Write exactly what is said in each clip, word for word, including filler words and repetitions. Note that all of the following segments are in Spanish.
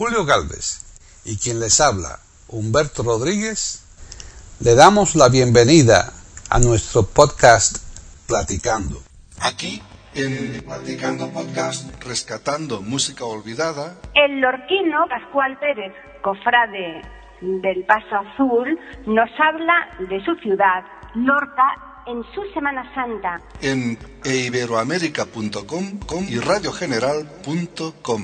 Julio Gálvez y quien les habla, Humberto Rodríguez, le damos la bienvenida a nuestro podcast Platicando. Aquí en Platicando Podcast, rescatando música olvidada. El lorquino Pascual Pérez, cofrade del Paso Azul, nos habla de su ciudad, Lorca, en su Semana Santa. En eiberoamerica punto com y radio general punto com.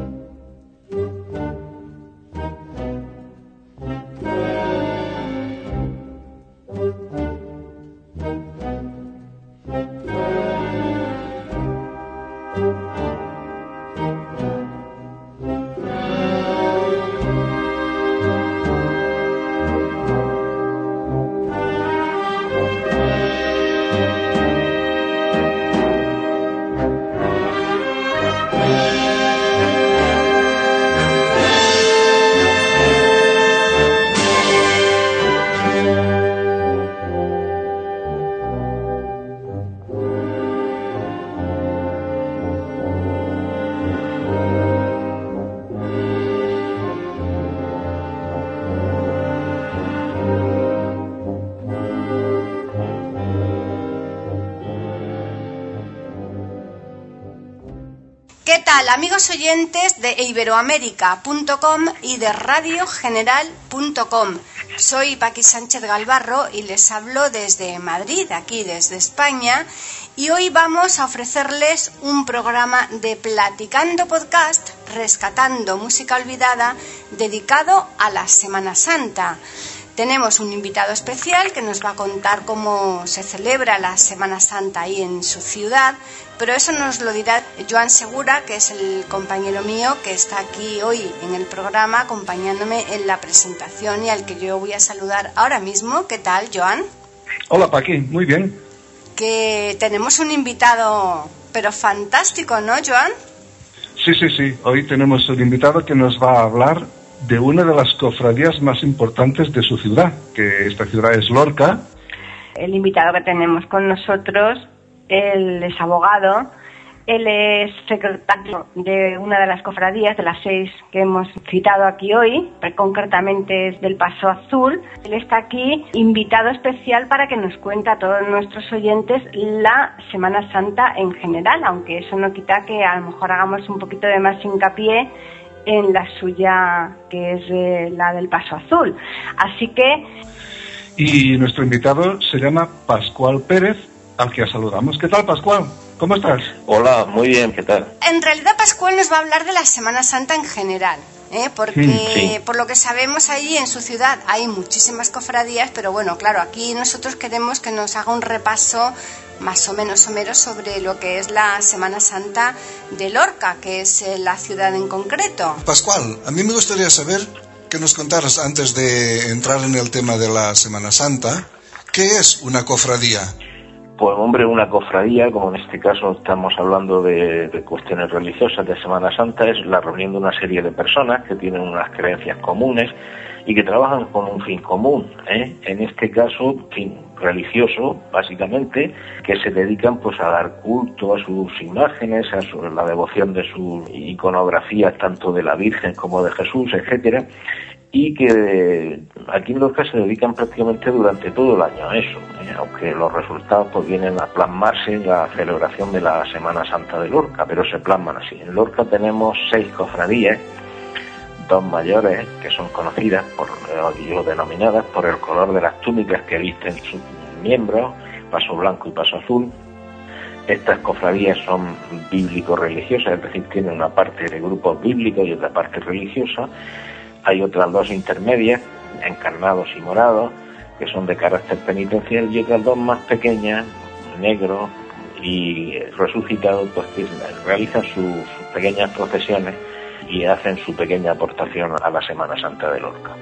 ¿Qué tal, amigos oyentes de eiberoamerica punto com y de radio general punto com? Soy Paqui Sánchez Galvarro y les hablo desde Madrid, aquí desde España, y hoy vamos a ofrecerles un programa de Platicando Podcast, rescatando música olvidada, dedicado a la Semana Santa. Tenemos un invitado especial que nos va a contar cómo se celebra la Semana Santa ahí en su ciudad, pero eso nos lo dirá Joan Segura, que es el compañero mío que está aquí hoy en el programa acompañándome en la presentación y al que yo voy a saludar ahora mismo. ¿Qué tal, Joan? Hola, Paqui, muy bien. Que tenemos un invitado, pero fantástico, ¿no, Joan? Sí, sí, sí. Hoy tenemos un invitado que nos va a hablar de una de las cofradías más importantes de su ciudad, que esta ciudad es Lorca. El invitado que tenemos con nosotros, él es abogado, él es secretario de una de las cofradías, de las seis que hemos citado aquí hoy, concretamente es del Paso Azul. Él está aquí invitado especial para que nos cuente a todos nuestros oyentes la Semana Santa en general, aunque eso no quita que a lo mejor hagamos un poquito de más hincapié en la suya, que es eh, la del Paso Azul. Así que... Y nuestro invitado se llama Pascual Pérez, al que saludamos. ¿Qué tal, Pascual? ¿Cómo estás? Hola, muy bien, ¿qué tal? En realidad, Pascual nos va a hablar de la Semana Santa en general, ¿eh? Porque sí. por lo que sabemos allí en su ciudad hay muchísimas cofradías, pero bueno, claro, aquí nosotros queremos que nos haga un repaso más o menos somero sobre lo que es la Semana Santa de Lorca, que es eh, la ciudad en concreto. Pascual, a mí me gustaría saber que nos contaras, antes de entrar en el tema de la Semana Santa, ¿qué es una cofradía? Pues hombre, una cofradía, como en este caso estamos hablando de, de cuestiones religiosas de Semana Santa, es la reunión de una serie de personas que tienen unas creencias comunes y que trabajan con un fin común, ¿eh? En este caso, fin religioso, básicamente, que se dedican pues a dar culto a sus imágenes, a su, la devoción de sus iconografías, tanto de la Virgen como de Jesús, etcétera, y que aquí en Lorca se dedican prácticamente durante todo el año a eso, ¿eh? Aunque los resultados pues vienen a plasmarse en la celebración de la Semana Santa de Lorca, pero se plasman así. En Lorca tenemos seis cofradías, dos mayores que son conocidas por o denominadas por el color de las túnicas que visten sus miembros, Paso Blanco y Paso Azul. Estas cofradías son bíblico-religiosas, es decir, tienen una parte de grupos bíblicos y otra parte religiosa. Hay otras dos intermedias, encarnados y morados, que son de carácter penitencial, y otras dos más pequeñas, negro y resucitados, pues que realizan su, sus pequeñas procesiones y hacen su pequeña aportación a la Semana Santa de Lorca.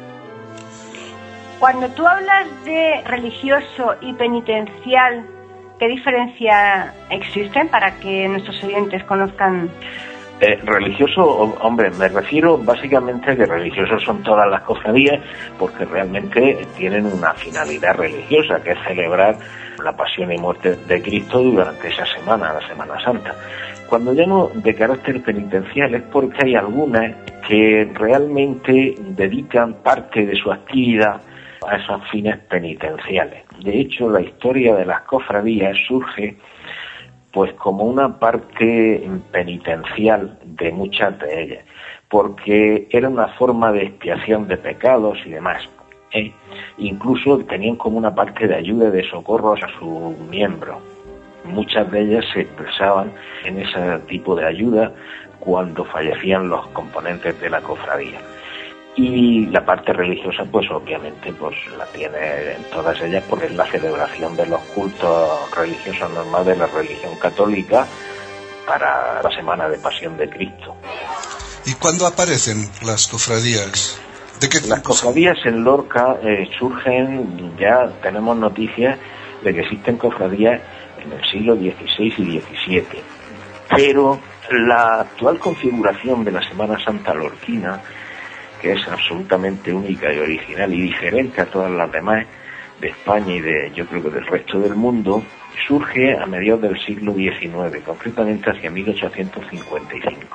Cuando tú hablas de religioso y penitencial, ¿qué diferencia existen para que nuestros oyentes conozcan? Eh, religioso, hombre, me refiero básicamente a que religiosos son todas las cofradías, porque realmente tienen una finalidad religiosa, que es celebrar la pasión y muerte de Cristo durante esa semana, la Semana Santa. cuando llamo de carácter penitencial es porque hay algunas que realmente dedican parte de su actividad a esos fines penitenciales. De hecho, la historia de las cofradías surge pues como una parte penitencial de muchas de ellas, porque era una forma de expiación de pecados y demás. ¿eh? Incluso tenían como una parte de ayuda y de socorro a sus miembros. Muchas de ellas se expresaban en ese tipo de ayuda cuando fallecían los componentes de la cofradía. Y la parte religiosa, pues obviamente, pues la tiene en todas ellas, porque es la celebración de los cultos religiosos normales de la religión católica para la Semana de Pasión de Cristo. ¿Y cuándo aparecen las cofradías? ¿De qué Las cofradías en Lorca eh, surgen, ya tenemos noticias de que existen cofradías en el siglo dieciséis y diecisiete, pero la actual configuración de la Semana Santa lorquina, que es absolutamente única y original y diferente a todas las demás de España y de, yo creo que del resto del mundo, surge a mediados del siglo diecinueve, concretamente hacia mil ochocientos cincuenta y cinco.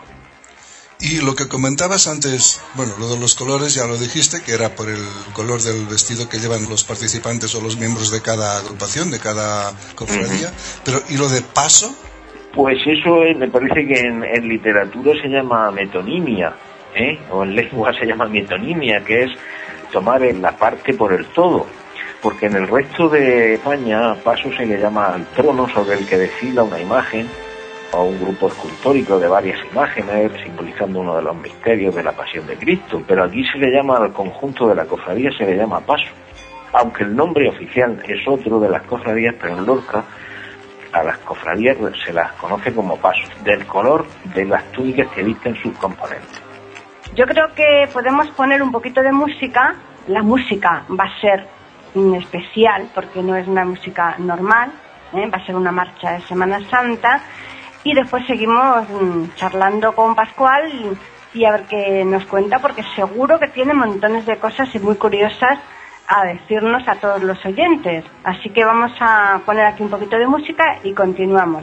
Y lo que comentabas antes, bueno, lo de los colores ya lo dijiste, que era por el color del vestido que llevan los participantes o los miembros de cada agrupación, de cada cofradía, uh-huh. Pero ¿y lo de paso? Pues eso es, me parece que en, en literatura se llama metonimia, ¿eh? O en lengua se llama metonimia, que es tomar la parte por el todo, porque en el resto de España paso se le llama al trono sobre el que desfila una imagen o un grupo escultórico de varias imágenes simbolizando uno de los misterios de la Pasión de Cristo, pero aquí se le llama al conjunto de la cofradía, se le llama paso, aunque el nombre oficial es otro de las cofradías, pero en Lorca a las cofradías se las conoce como paso, del color de las túnicas que visten sus componentes. Yo creo que podemos poner un poquito de música. La música va a ser especial porque no es una música normal, ¿eh? Va a ser una marcha de Semana Santa. Y después seguimos mmm, charlando con Pascual y, y a ver qué nos cuenta, porque seguro que tiene montones de cosas y muy curiosas a decirnos a todos los oyentes. Así que vamos a poner aquí un poquito de música y continuamos.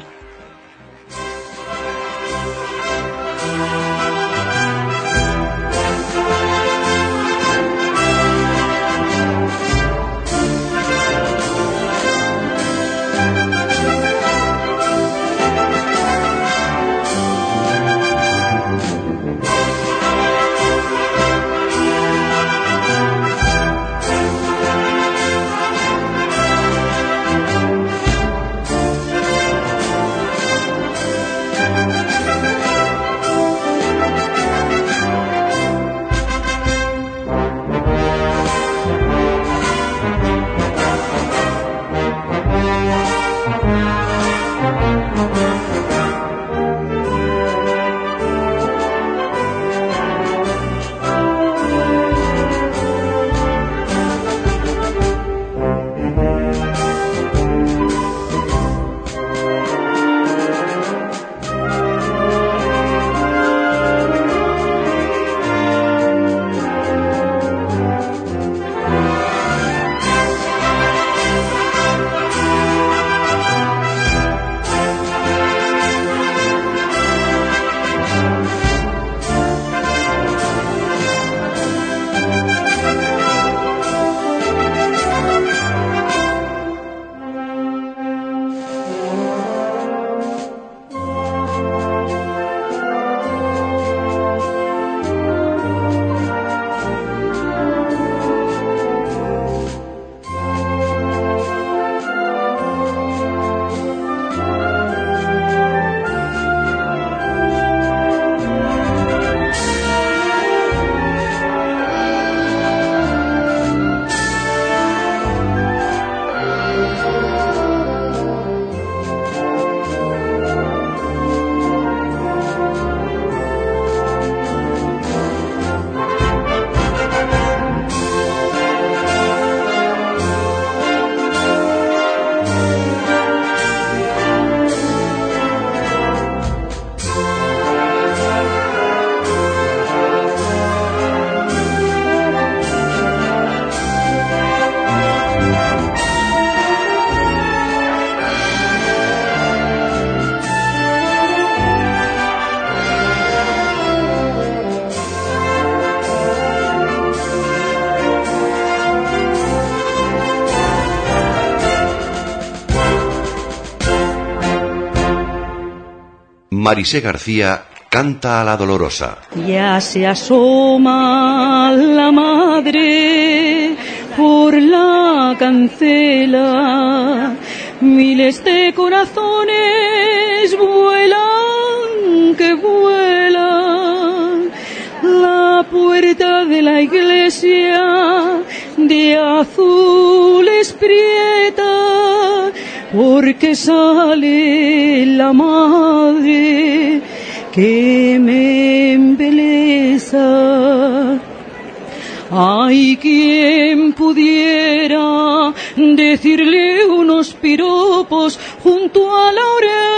Marisé García canta a la Dolorosa. Ya se asoma la madre por la cancela, miles de corazones vuelan, que vuelan. La puerta de la iglesia de azul es prieta, porque sale la madre que me embeleza. Hay quien pudiera decirle unos piropos junto a la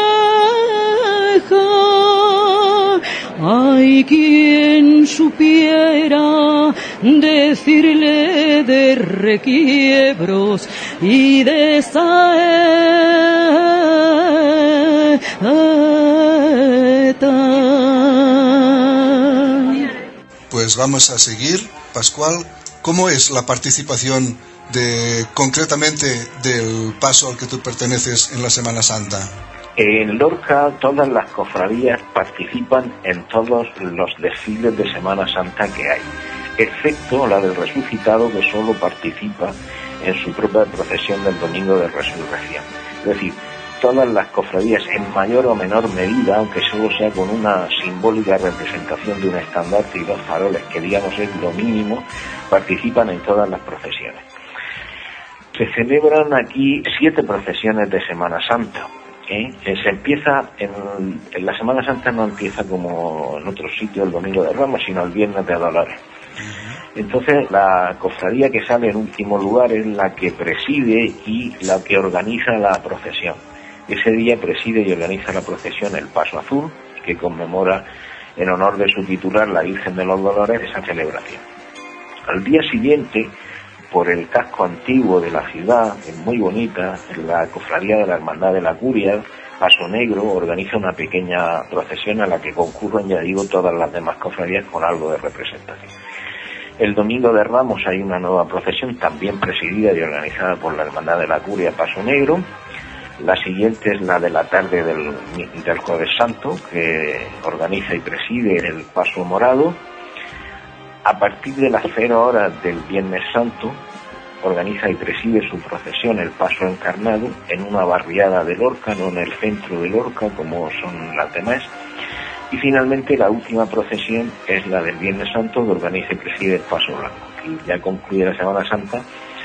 oreja. Hay quien supiera decirle de requiebros y de saeta. Pues vamos a seguir. Pascual, ¿cómo es la participación de concretamente del paso al que tú perteneces en la Semana Santa? En Lorca todas las cofradías participan en todos los desfiles de Semana Santa que hay, excepto la del Resucitado, que solo participa en su propia procesión del Domingo de Resurrección. Es decir, todas las cofradías, en mayor o menor medida, aunque solo sea con una simbólica representación de un estandarte y dos faroles, que digamos es lo mínimo, participan en todas las procesiones. Se celebran aquí siete procesiones de Semana Santa. ¿eh? Se empieza, en, en la Semana Santa no empieza como en otros sitios el Domingo de Ramos, sino el Viernes de Dolores. Entonces la cofradía que sale en último lugar es la que preside y la que organiza la procesión. Ese día preside y organiza la procesión el Paso Azul, que conmemora en honor de su titular, la Virgen de los Dolores, esa celebración. Al día siguiente, por el casco antiguo de la ciudad, es muy bonita, la cofradía de la Hermandad de la Curia, Paso Negro, organiza una pequeña procesión a la que concurren, ya digo, todas las demás cofradías con algo de representación. El Domingo de Ramos hay una nueva procesión, también presidida y organizada por la Hermandad de la Curia, Paso Negro. La siguiente es la de la tarde del, del Jueves Santo, que organiza y preside el Paso Morado. A partir de las cero horas del Viernes Santo, organiza y preside su procesión el Paso Encarnado en una barriada de Lorca, no en el centro de Lorca como son las demás. Y finalmente la última procesión es la del Viernes Santo, que organiza y preside el Paso Blanco. Y ya concluye la Semana Santa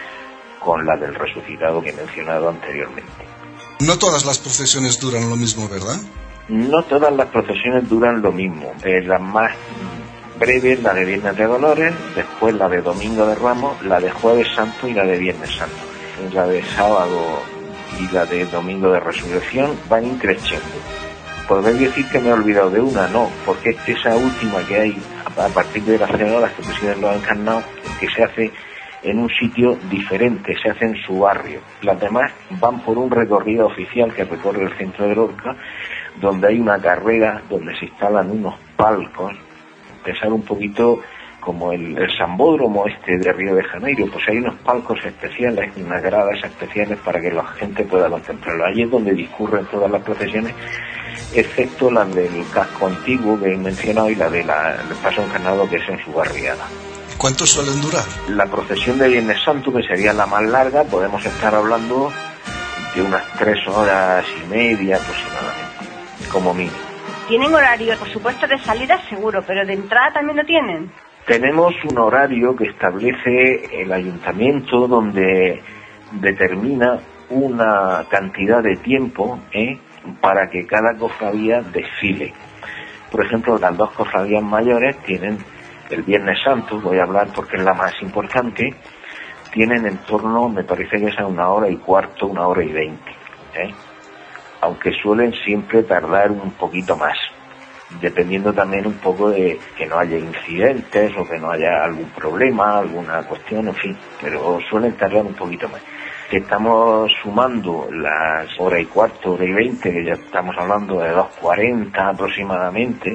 con la del Resucitado que he mencionado anteriormente. No todas las procesiones duran lo mismo, ¿verdad? No todas las procesiones duran lo mismo. Eh, la más breve es la de Viernes de Dolores, después la de Domingo de Ramos, la de Jueves Santo y la de Viernes Santo. La de Sábado y la de Domingo de Resurrección van increciendo. Podréis decir que me he olvidado de una, no, porque esa última que hay a partir de las cien horas que presiden los encarnados, que se hace en un sitio diferente, se hace en su barrio. Las demás van por un recorrido oficial que recorre el centro de Lorca, donde hay una carrera, donde se instalan unos palcos, pensar un poquito como el, el Sambódromo este de Río de Janeiro, pues hay unos palcos especiales, unas gradas especiales para que la gente pueda contemplarlo. Allí es donde discurren todas las procesiones, excepto las del casco antiguo que he mencionado y la de la, del Paso Encarnado, que es en su barriada. ¿Cuánto suelen durar? La procesión de Viernes Santo, que sería la más larga, podemos estar hablando de unas tres horas y media aproximadamente, como mínimo. Tienen horario, por supuesto, de salida seguro, pero de entrada también lo tienen. Tenemos un horario que establece el ayuntamiento, donde determina una cantidad de tiempo ¿eh? para que cada cofradía desfile. Por ejemplo, las dos cofradías mayores tienen el Viernes Santo, voy a hablar porque es la más importante, tienen en torno, me parece que es a una hora y cuarto, una hora y veinte, ¿eh? aunque suelen siempre tardar un poquito más, dependiendo también un poco de que no haya incidentes o que no haya algún problema, alguna cuestión, en fin, pero suelen tardar un poquito más. Estamos sumando las hora y cuarto, hora y veinte, que ya estamos hablando de dos cuarenta aproximadamente,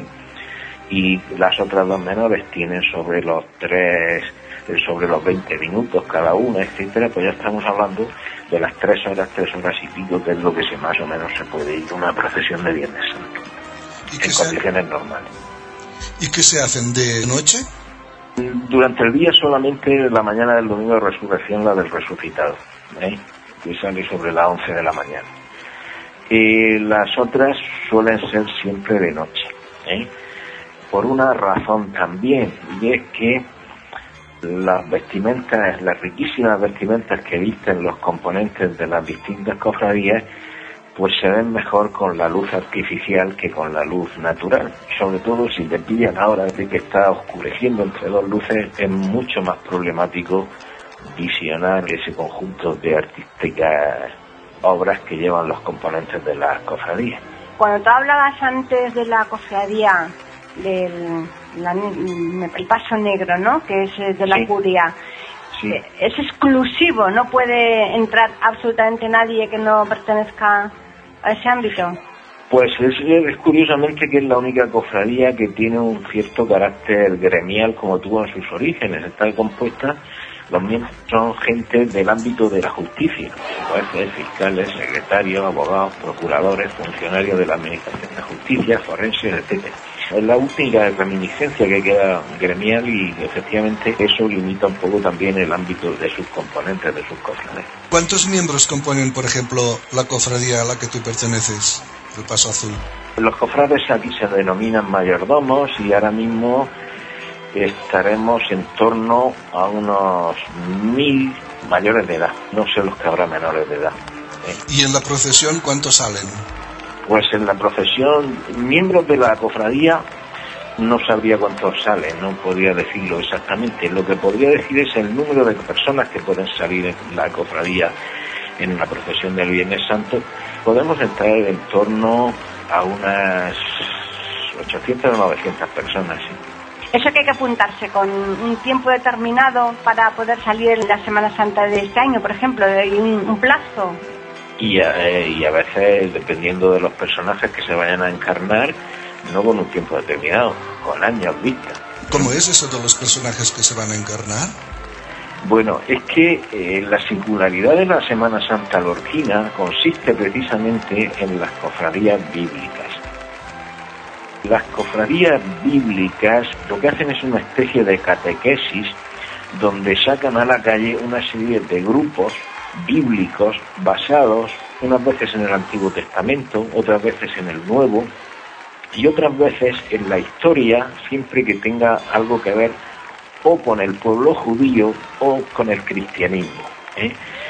y las otras dos menores tienen sobre los tres, sobre los veinte minutos cada una, etcétera, pues ya estamos hablando de las tres horas, tres horas y pico, que es lo que se más o menos se puede ir una procesión de Viernes Santo. ¿Y qué en se... condiciones normales. ¿Y qué se hacen de noche? Durante el día solamente la mañana del domingo de resurrección, la del resucitado, ¿eh? que sale sobre las once de la mañana. Y las otras suelen ser siempre de noche, ¿eh? por una razón también, y es que las vestimentas, las riquísimas vestimentas que visten los componentes de las distintas cofradías, pues se ven mejor con la luz artificial que con la luz natural. Sobre todo si te pillan ahora de que está oscureciendo entre dos luces, es mucho más problemático visionar ese conjunto de artísticas obras que llevan los componentes de las cofradías. Cuando tú hablabas antes de la cofradía del la, el paso negro, ¿no? Que es de la sí. curia. Sí. Es exclusivo, no puede entrar absolutamente nadie que no pertenezca a ese ámbito. Pues es, es curiosamente que es la única cofradía que tiene un cierto carácter gremial como tuvo en sus orígenes. Está compuesta, los miembros son gente del ámbito de la justicia, jueces, fiscales, secretarios, abogados, procuradores, funcionarios de la administración de justicia, forenses, etcétera. Es la única reminiscencia que queda gremial y efectivamente eso limita un poco también el ámbito de sus componentes, de sus cofrades. ¿Cuántos miembros componen, por ejemplo, la cofradía a la que tú perteneces, el Paso Azul? Los cofrades aquí se denominan mayordomos y ahora mismo estaremos en torno a unos mil mayores de edad. No sé los que habrá menores de edad. ¿eh? ¿Y en la procesión cuántos salen? Pues en la procesión, miembros de la cofradía, no sabría cuántos salen, no podría decirlo exactamente. Lo que podría decir es el número de personas que pueden salir en la cofradía en la procesión del Viernes Santo. Podemos entrar en torno a unas ochocientas o novecientas personas, sí. Eso que hay que apuntarse con un tiempo determinado para poder salir en la Semana Santa de este año, por ejemplo, hay un, un plazo. Y a, eh, y a veces, dependiendo de los personajes que se vayan a encarnar, no con un tiempo determinado, con años vista. ¿Cómo es eso de los personajes que se van a encarnar? Bueno, es que eh, la singularidad de la Semana Santa lorquina consiste precisamente en las cofradías bíblicas. Las cofradías bíblicas lo que hacen es una especie de catequesis donde sacan a la calle una serie de grupos bíblicos basados unas veces en el Antiguo Testamento, otras veces en el Nuevo y otras veces en la historia, siempre que tenga algo que ver o con el pueblo judío o con el cristianismo, ¿eh?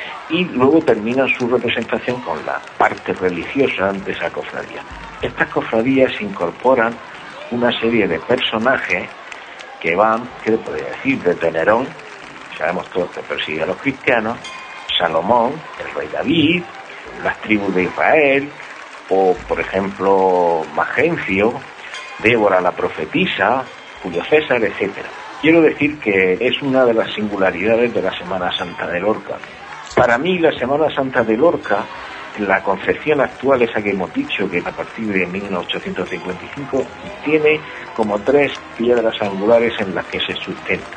Y luego terminan su representación con la parte religiosa de esa cofradía. Estas cofradías incorporan una serie de personajes que van, ¿qué le podría decir?, desde Nerón, sabemos todos que persigue a los cristianos, Salomón, el rey David, las tribus de Israel, o por ejemplo Magencio, Débora la profetisa, Julio César, etcétera. Quiero decir que es una de las singularidades de la Semana Santa de Lorca. Para mí la Semana Santa de Lorca, la concepción actual, esa que hemos dicho, que a partir de mil ochocientos cincuenta y cinco, tiene como tres piedras angulares en las que se sustenta.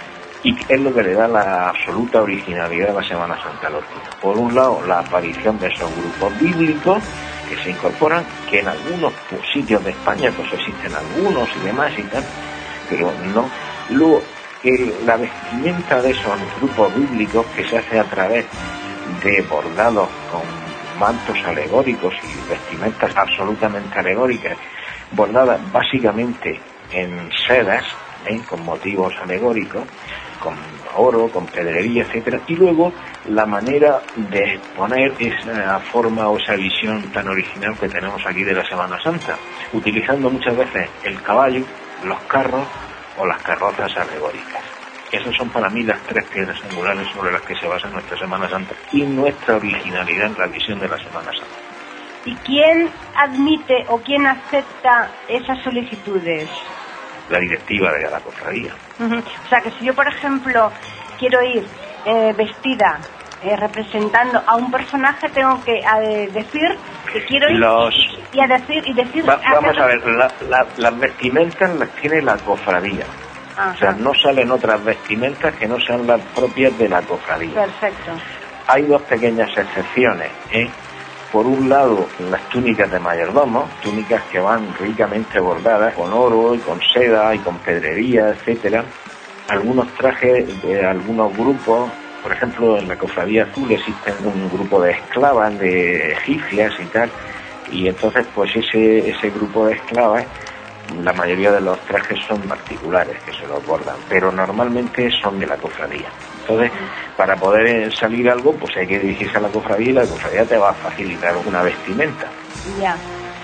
Y es lo que le da la absoluta originalidad a la Semana Santa lorquina. Por un lado, la aparición de esos grupos bíblicos que se incorporan, que en algunos pues, sitios de España pues existen algunos y demás y tal, pero no. Luego, el, la vestimenta de esos grupos bíblicos que se hace a través de bordados con mantos alegóricos y vestimentas absolutamente alegóricas, bordadas básicamente en sedas, ¿eh? con motivos alegóricos, con oro, con pedrería, etcétera, y luego la manera de exponer esa forma o esa visión tan original que tenemos aquí de la Semana Santa, utilizando muchas veces el caballo, los carros o las carrozas alegóricas. Esas son para mí las tres piedras angulares sobre las que se basa nuestra Semana Santa y nuestra originalidad en la visión de la Semana Santa. ¿Y quién admite o quién acepta esas solicitudes? La directiva de la cofradía. Uh-huh. O sea que si yo, por ejemplo, quiero ir eh, vestida eh, representando a un personaje, tengo que eh, decir que quiero ir Los... y a decir y decir. Va, vamos a ver, la, la, las vestimentas las tiene la cofradía. Ajá. O sea, no salen otras vestimentas que no sean las propias de la cofradía. Perfecto. Hay dos pequeñas excepciones, ¿eh? por un lado, las túnicas de mayordomo, túnicas que van ricamente bordadas con oro y con seda y con pedrería, etcétera. Algunos trajes de algunos grupos, por ejemplo, en la Cofradía Azul existe un grupo de esclavas, de egipcias y tal, y entonces pues ese, ese grupo de esclavas, la mayoría de los trajes son particulares que se los bordan, pero normalmente son de la cofradía. Entonces, para poder salir algo, pues hay que dirigirse a la cofradía y la cofradía te va a facilitar una vestimenta. Ya.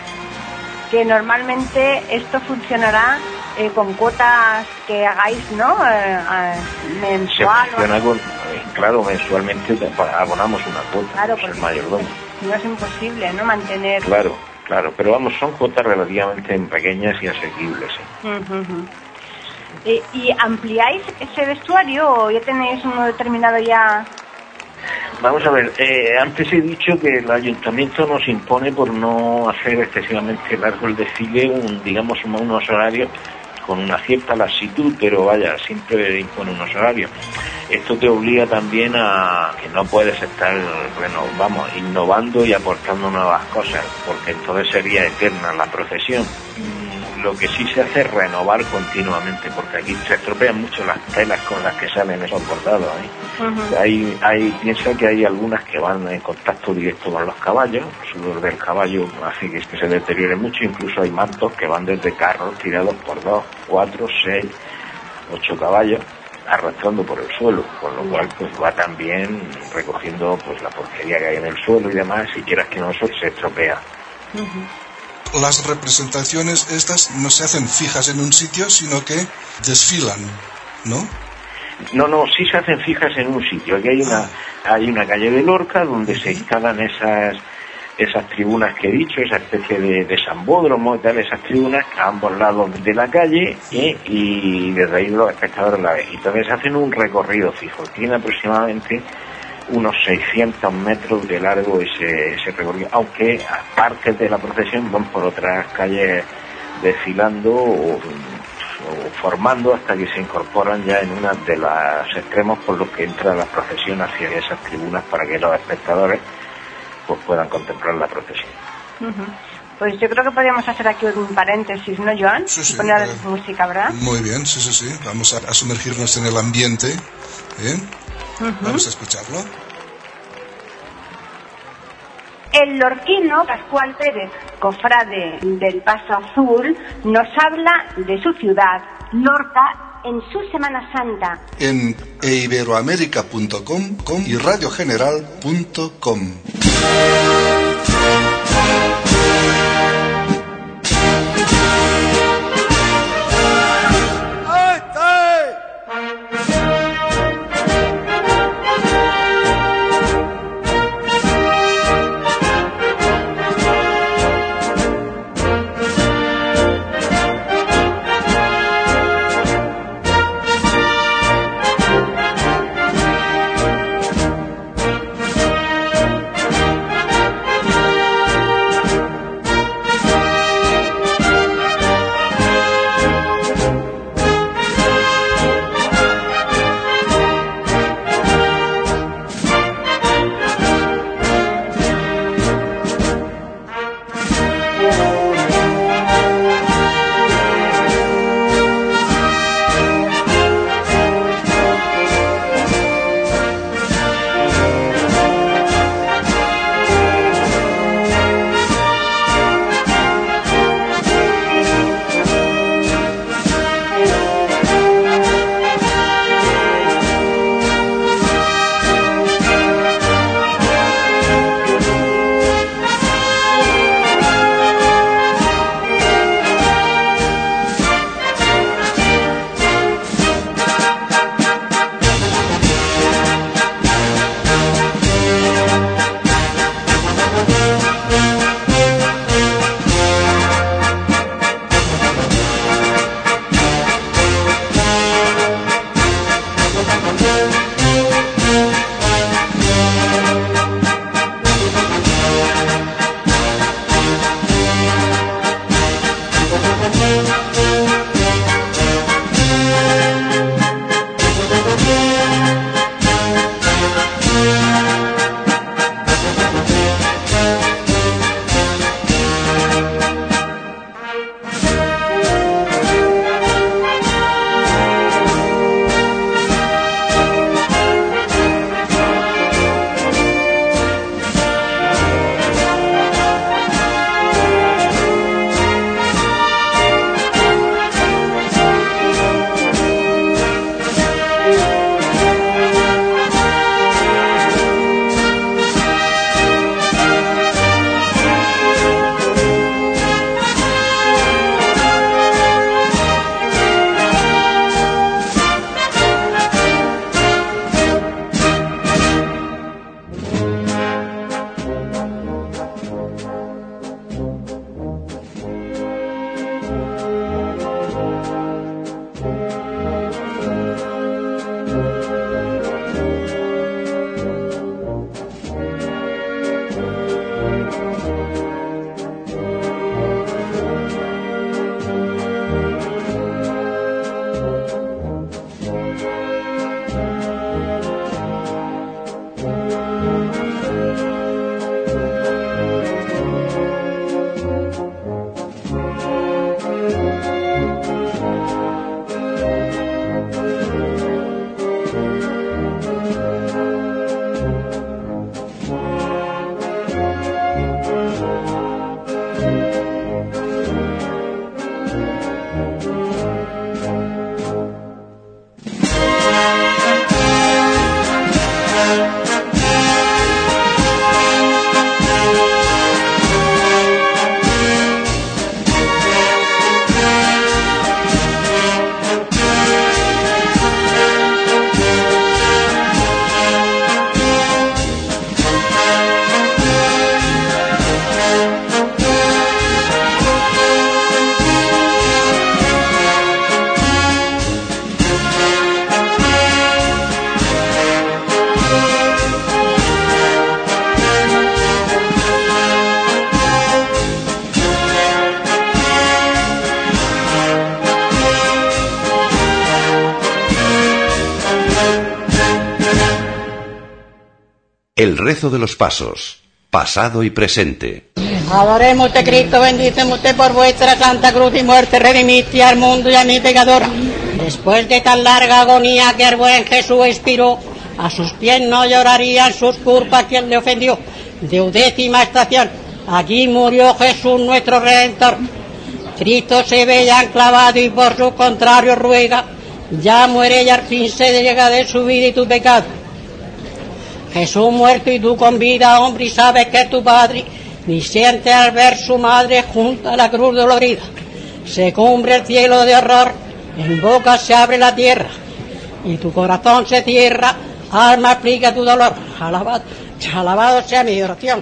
Que normalmente esto funcionará eh, con cuotas que hagáis, ¿no? Eh, eh, mensual. Se funciona con, eh, claro, mensualmente te abonamos una cuota, claro, pues el mayordomo. No es imposible, ¿no? Mantener. Claro, claro, pero vamos, son cuotas relativamente pequeñas y asequibles. ¿eh? Uh-huh, uh-huh. ¿Y, ¿Y ampliáis ese vestuario o ya tenéis uno determinado ya? Vamos a ver, eh, antes he dicho que el ayuntamiento nos impone por no hacer excesivamente largo el desfile, un, digamos unos horarios con una cierta laxitud, pero vaya, siempre impone unos horarios. Esto te obliga también a que no puedes estar, bueno, vamos, innovando y aportando nuevas cosas, porque entonces sería eterna la procesión. Lo que sí se hace es renovar continuamente, porque aquí se estropean mucho las telas con las que salen esos bordados. ¿eh? Uh-huh. Hay, hay, piensa que hay algunas que van en contacto directo con los caballos, el sudor del caballo hace que se deteriore mucho, incluso hay mantos que van desde carros tirados por dos, cuatro, seis, ocho caballos, arrastrando por el suelo, con lo cual pues va también recogiendo pues la porquería que hay en el suelo y demás, si quieras que no, eso se estropea. Uh-huh. Las representaciones estas no se hacen fijas en un sitio, sino que desfilan, ¿no? No, no, sí se hacen fijas en un sitio. Aquí hay una hay una calle de Lorca donde se instalan esas esas tribunas que he dicho, esa especie de, de sambódromo y tal, esas tribunas a ambos lados de la calle y, y desde ahí los espectadores la ven. Y entonces hacen un recorrido fijo. Tiene aproximadamente unos seiscientos metros de largo ese, ese recorrido, aunque partes de la procesión van por otras calles desfilando o, o formando hasta que se incorporan ya en una de los extremos por los que entra la procesión hacia esas tribunas para que los espectadores pues puedan contemplar la procesión. Uh-huh. Pues yo creo que podríamos hacer aquí un paréntesis, ¿no, Joan? Sí, sí, poner eh, música, ¿verdad? Muy bien, sí, sí, sí. Vamos a, a sumergirnos en el ambiente. ¿eh? Uh-huh. Vamos a escucharlo. El lorquino Pascual Pérez, cofrade del Paso Azul, nos habla de su ciudad, Lorca, en su Semana Santa. En iberoamerica punto com y radio general punto com. El rezo de los pasos, pasado y presente. Adoremos este Cristo, bendíceme usted por vuestra santa cruz y muerte, redimiste al mundo y a mi pecador. Después de tan larga agonía que el buen Jesús expiró, a sus pies no llorarían sus culpas quien le ofendió. Deudécima estación, allí murió Jesús nuestro Redentor. Cristo se veía enclavado y por su contrario ruega, ya muere y al fin se llega de su vida y tu pecado. Jesús muerto y tú con vida, hombre, y sabes que es tu Padre, ni siente al ver su madre junto a la cruz dolorida. Se cubre el cielo de horror, en boca se abre la tierra, y tu corazón se cierra, alma explica tu dolor. Alabado, alabado sea mi oración.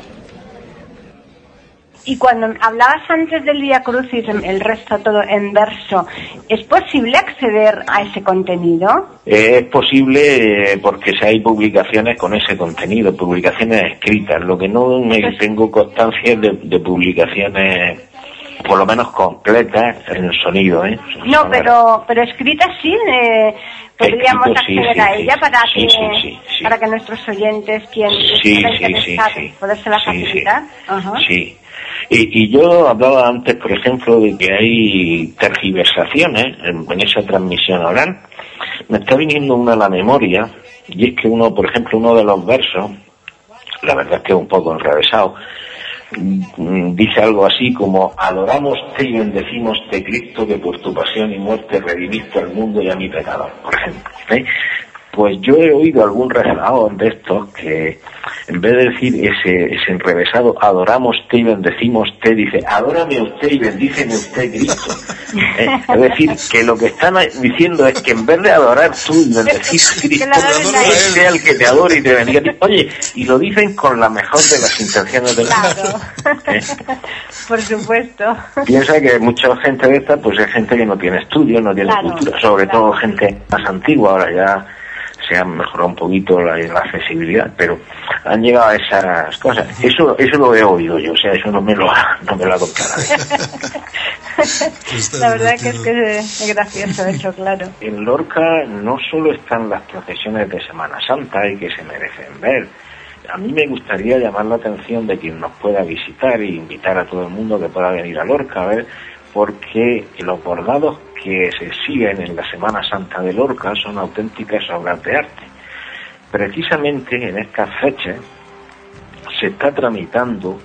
Y cuando hablabas antes del Vía Crucis, el resto todo en verso, ¿es posible acceder a ese contenido? Eh, es posible eh, porque si hay publicaciones con ese contenido, publicaciones escritas. Lo que no me pues, tengo constancia es de, de publicaciones, por lo menos completas, en sonido, ¿eh? No, a pero pero escritas sí, eh, podríamos Escrito, acceder sí, a sí, ella sí, para sí, que sí, sí, sí. para que nuestros oyentes, quien sí, esté sí, interesado, sí, sí. podérsela facilitar. Sí, sí. Uh-huh. Sí. Y, y yo hablaba antes, por ejemplo, de que hay tergiversaciones en, en esa transmisión oral. Me está viniendo una a la memoria, y es que uno, por ejemplo, uno de los versos, la verdad es que es un poco enrevesado, dice algo así como: adorámoste y bendecimos-te, Cristo, que por tu pasión y muerte redimiste al mundo y a mi pecador, por ejemplo. ¿eh? Pues yo he oído algún rezador de estos que, en vez de decir ese, ese enrevesado, adorámoste y bendecímoste, dice, adórame usted y bendíceme usted, Cristo. ¿Eh? Es decir, que lo que están diciendo es que en vez de adorar tú y bendecir a Cristo, Él sea el que te adore y te bendiga. Oye, y lo dicen con la mejor de las intenciones del mundo. Claro. ¿Eh? Por supuesto. Piensa que mucha gente de esta, pues es gente que no tiene estudios, no tiene claro, cultura, sobre claro. todo gente más antigua, ahora ya se ha mejorado un poquito la, la accesibilidad, pero han llegado a esas cosas. Eso eso lo he oído yo, o sea, eso no me lo ha, no me lo ha contado nadie. La verdad que es que es gracioso eso, claro. En Lorca no solo están las procesiones de Semana Santa y que se merecen ver. A mí me gustaría llamar la atención de quien nos pueda visitar e invitar a todo el mundo que pueda venir a Lorca a ver, porque los bordados que se siguen en la Semana Santa de Lorca son auténticas obras de arte. Precisamente en estas fechas se está tramitando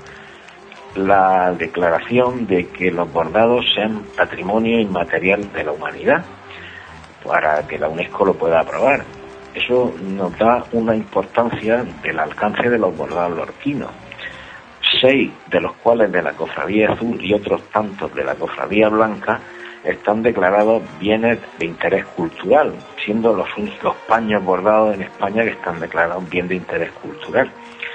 la declaración de que los bordados sean patrimonio inmaterial de la humanidad, para que la UNESCO lo pueda aprobar. Eso nos da una importancia del alcance de los bordados lorquinos. Seis de los cuales de la Cofradía Azul y otros tantos de la Cofradía Blanca están declarados bienes de interés cultural, siendo los, los paños bordados en España que están declarados bien de interés cultural.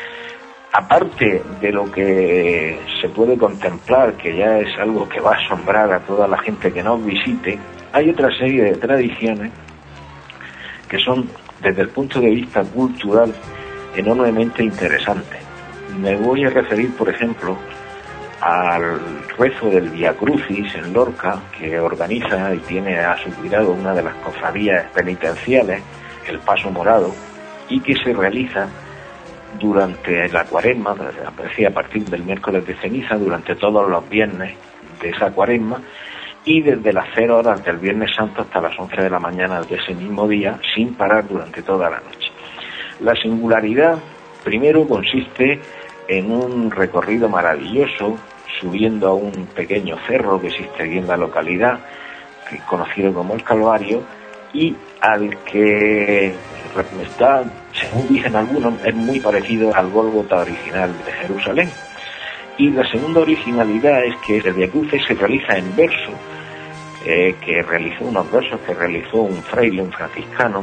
Aparte de lo que se puede contemplar, que ya es algo que va a asombrar a toda la gente que nos visite, hay otra serie de tradiciones que son, desde el punto de vista cultural, enormemente interesantes. Me voy a referir, por ejemplo, al rezo del Vía Crucis en Lorca, que organiza y tiene a su cuidado una de las cofradías penitenciales, el Paso Morado, y que se realiza durante la Cuaresma, a partir del miércoles de ceniza, durante todos los viernes de esa Cuaresma, y desde las cero horas del Viernes Santo hasta las once de la mañana de ese mismo día, sin parar durante toda la noche. La singularidad, primero, consiste en un recorrido maravilloso, subiendo a un pequeño cerro que existe aquí en la localidad, que es conocido como el Calvario, y al que está, según dicen algunos, es muy parecido al Gólgota original de Jerusalén. Y la segunda originalidad es que el Vía Crucis se realiza en verso, eh, que realizó unos versos que realizó un fraile, un franciscano,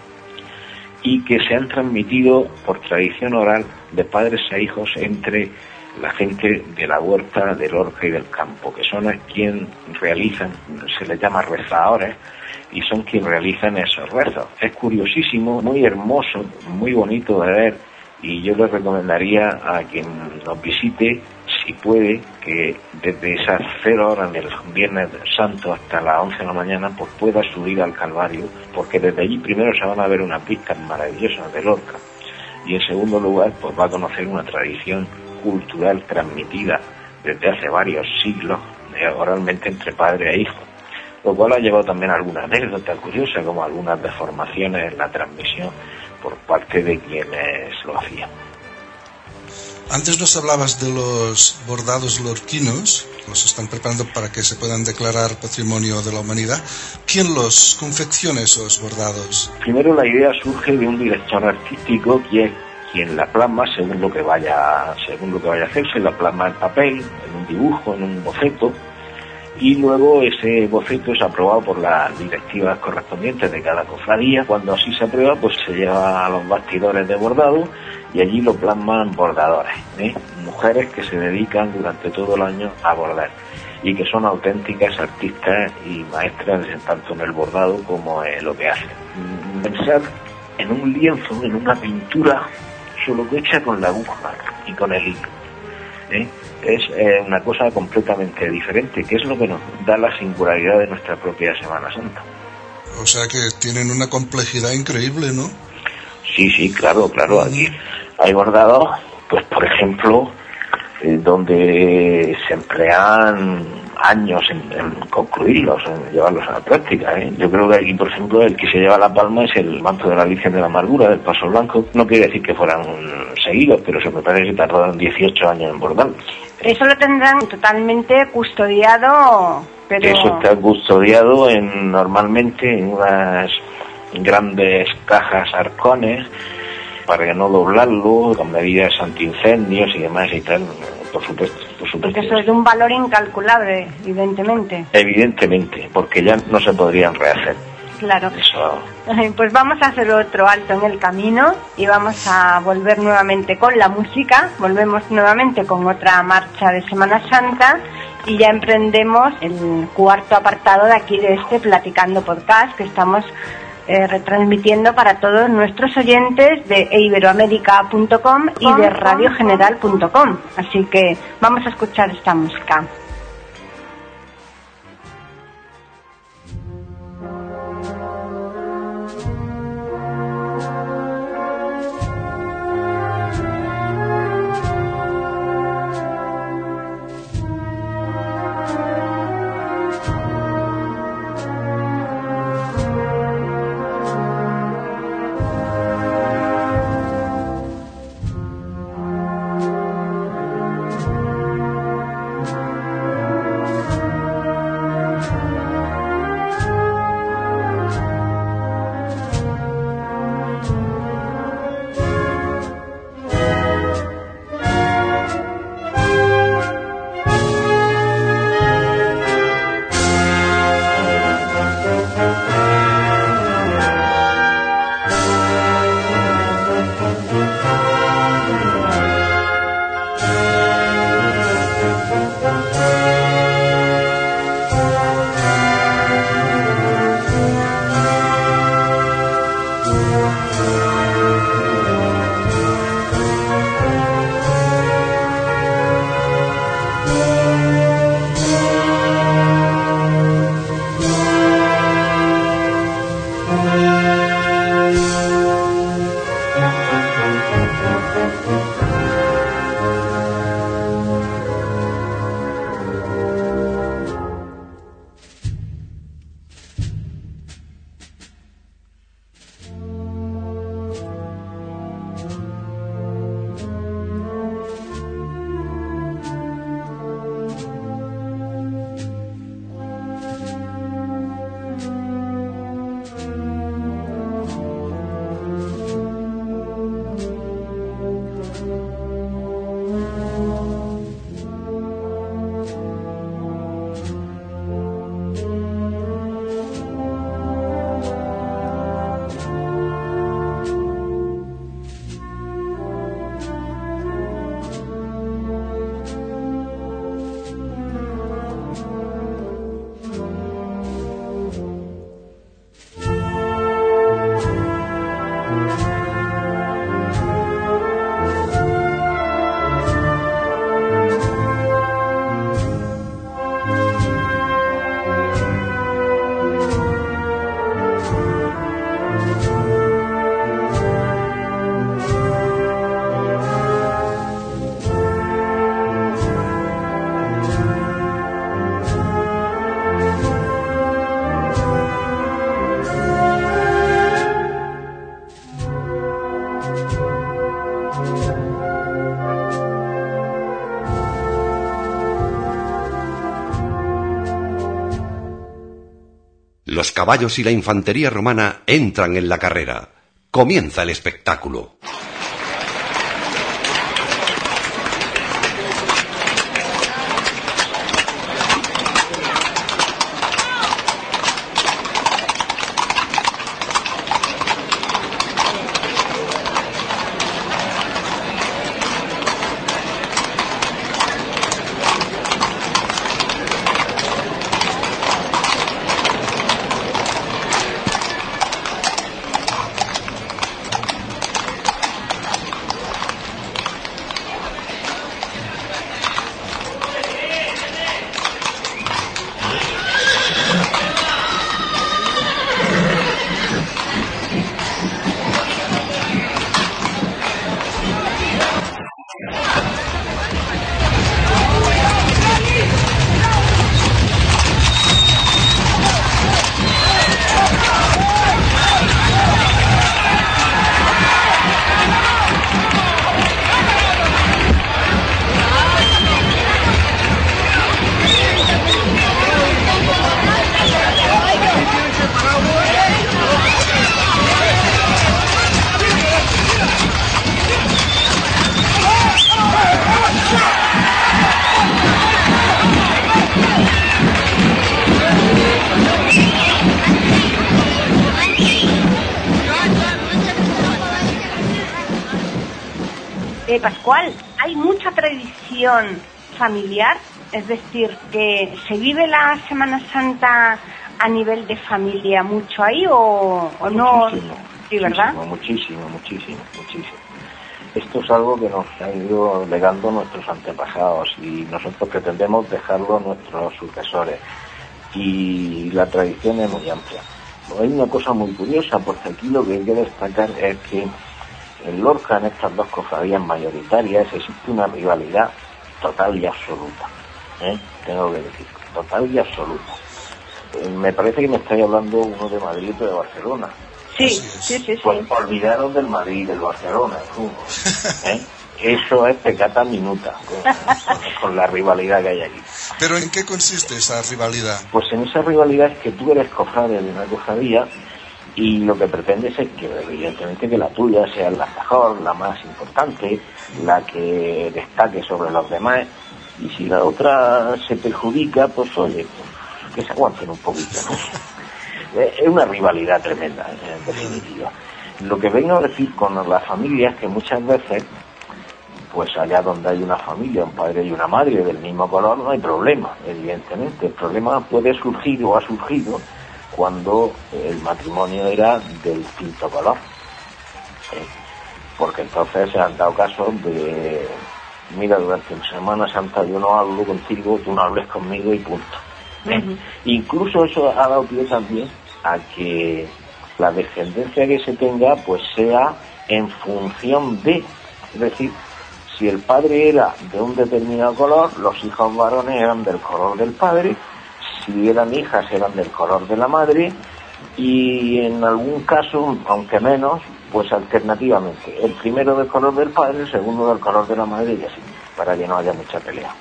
y que se han transmitido por tradición oral de padres a hijos entre la gente de la huerta, de Lorca y del campo, que son quien realizan, se les llama rezadores, y son quien realizan esos rezos. Es curiosísimo, muy hermoso, muy bonito de ver, y yo les recomendaría a quien nos visite, si puede, que desde esas cero horas del Viernes Santo hasta las once de la mañana, pues pueda subir al Calvario, porque desde allí primero se van a ver unas vistas maravillosas de Lorca. y en segundo lugar pues va a conocer una tradición cultural transmitida desde hace varios siglos eh, oralmente entre padre e hijo, lo cual ha llevado también a alguna anécdota curiosa, como algunas deformaciones en la transmisión por parte de quienes lo hacían. Antes nos hablabas de los bordados lorquinos, los están preparando para que se puedan declarar Patrimonio de la Humanidad. ¿Quién los confecciona esos bordados? Primero la idea surge de un director artístico que es quien la plasma según lo que vaya, según lo que vaya a hacerse, la plasma en papel, en un dibujo, en un boceto, y luego ese boceto es aprobado por las directivas correspondientes de cada cofradía. Cuando así se aprueba, pues se lleva a los bastidores de bordado y allí lo plasman bordadores, ¿eh? mujeres que se dedican durante todo el año a bordar y que son auténticas artistas y maestras tanto en el bordado como en lo que hacen. Pensar en un lienzo, en una pintura solo hecha con la aguja y con el hilo, ¿eh? es eh, una cosa completamente diferente, que es lo que nos da la singularidad de nuestra propia Semana Santa. O sea que tienen una complejidad increíble, ¿no? Sí, sí, claro, claro. Aquí hay bordados, pues por ejemplo, eh, donde se emplean años en, en concluirlos, en llevarlos a la práctica, ¿eh? Yo creo que aquí, por ejemplo, el que se lleva la palma es el manto de la Virgen de la Amargura, del Paso Blanco. No quiere decir que fueran seguidos, pero se me parece que tardaron dieciocho años en bordarlo. Eso lo tendrán totalmente custodiado, pero... Eso está custodiado en, normalmente en unas grandes cajas arcones, para que no doblarlo, con medidas antiincendios y demás y tal, por supuesto, por supuesto. Porque eso es de un valor incalculable, evidentemente. Evidentemente, porque ya no se podrían rehacer. Claro. Eso. Pues vamos a hacer otro alto en el camino y vamos a volver nuevamente con la música. Volvemos nuevamente con otra marcha de Semana Santa y ya emprendemos el cuarto apartado de aquí de este Platicando Podcast que estamos eh, retransmitiendo para todos nuestros oyentes de iberoamerica punto com y de radio general punto com. Así que vamos a escuchar esta música. Los caballos y la infantería romana entran en la carrera. Comienza el espectáculo. Eh, Pascual, hay mucha tradición familiar, es decir, que se vive la Semana Santa a nivel de familia mucho ahí o, o no. Sí, ¿verdad? Muchísimo, muchísimo, muchísimo. Esto es algo que nos han ido legando nuestros antepasados y nosotros pretendemos dejarlo a nuestros sucesores. Y la tradición es muy amplia. Hay una cosa muy curiosa, porque aquí lo que hay que destacar es que en Lorca, en estas dos cofradías mayoritarias, existe una rivalidad total y absoluta. ¿eh? Tengo que decir, total y absoluta. Eh, me parece que me estáis hablando uno de Madrid y otro de Barcelona. Sí, sí, sí, sí. Pues olvidaros del Madrid y del Barcelona. ¿eh? Eso es pecata minuta con, con la rivalidad que hay aquí. ¿Pero en qué consiste esa rivalidad? Pues en esa rivalidad es que tú eres cofrade de una cofradía y lo que pretendes es que evidentemente que la tuya sea la mejor, la más importante, la que destaque sobre los demás, y si la otra se perjudica, pues oye, pues, que se aguanten un poquito, ¿no? Es una rivalidad tremenda, en definitiva. Lo que vengo a decir con la familia es que muchas veces, pues allá donde hay una familia, un padre y una madre del mismo color, no hay problema, evidentemente. El problema puede surgir o ha surgido cuando el matrimonio era del quinto color. ¿eh? Porque entonces se han dado casos de, mira, durante la Semana Santa yo no hablo contigo, tú no hables conmigo y punto. ¿eh? Uh-huh. Incluso eso ha dado pie también a que la descendencia que se tenga pues sea en función de, es decir, si el padre era de un determinado color, los hijos varones eran del color del padre, si eran hijas eran del color de la madre, y en algún caso, aunque menos, pues alternativamente, el primero del color del padre, el segundo del color de la madre, y así, para que no haya mucha pelea.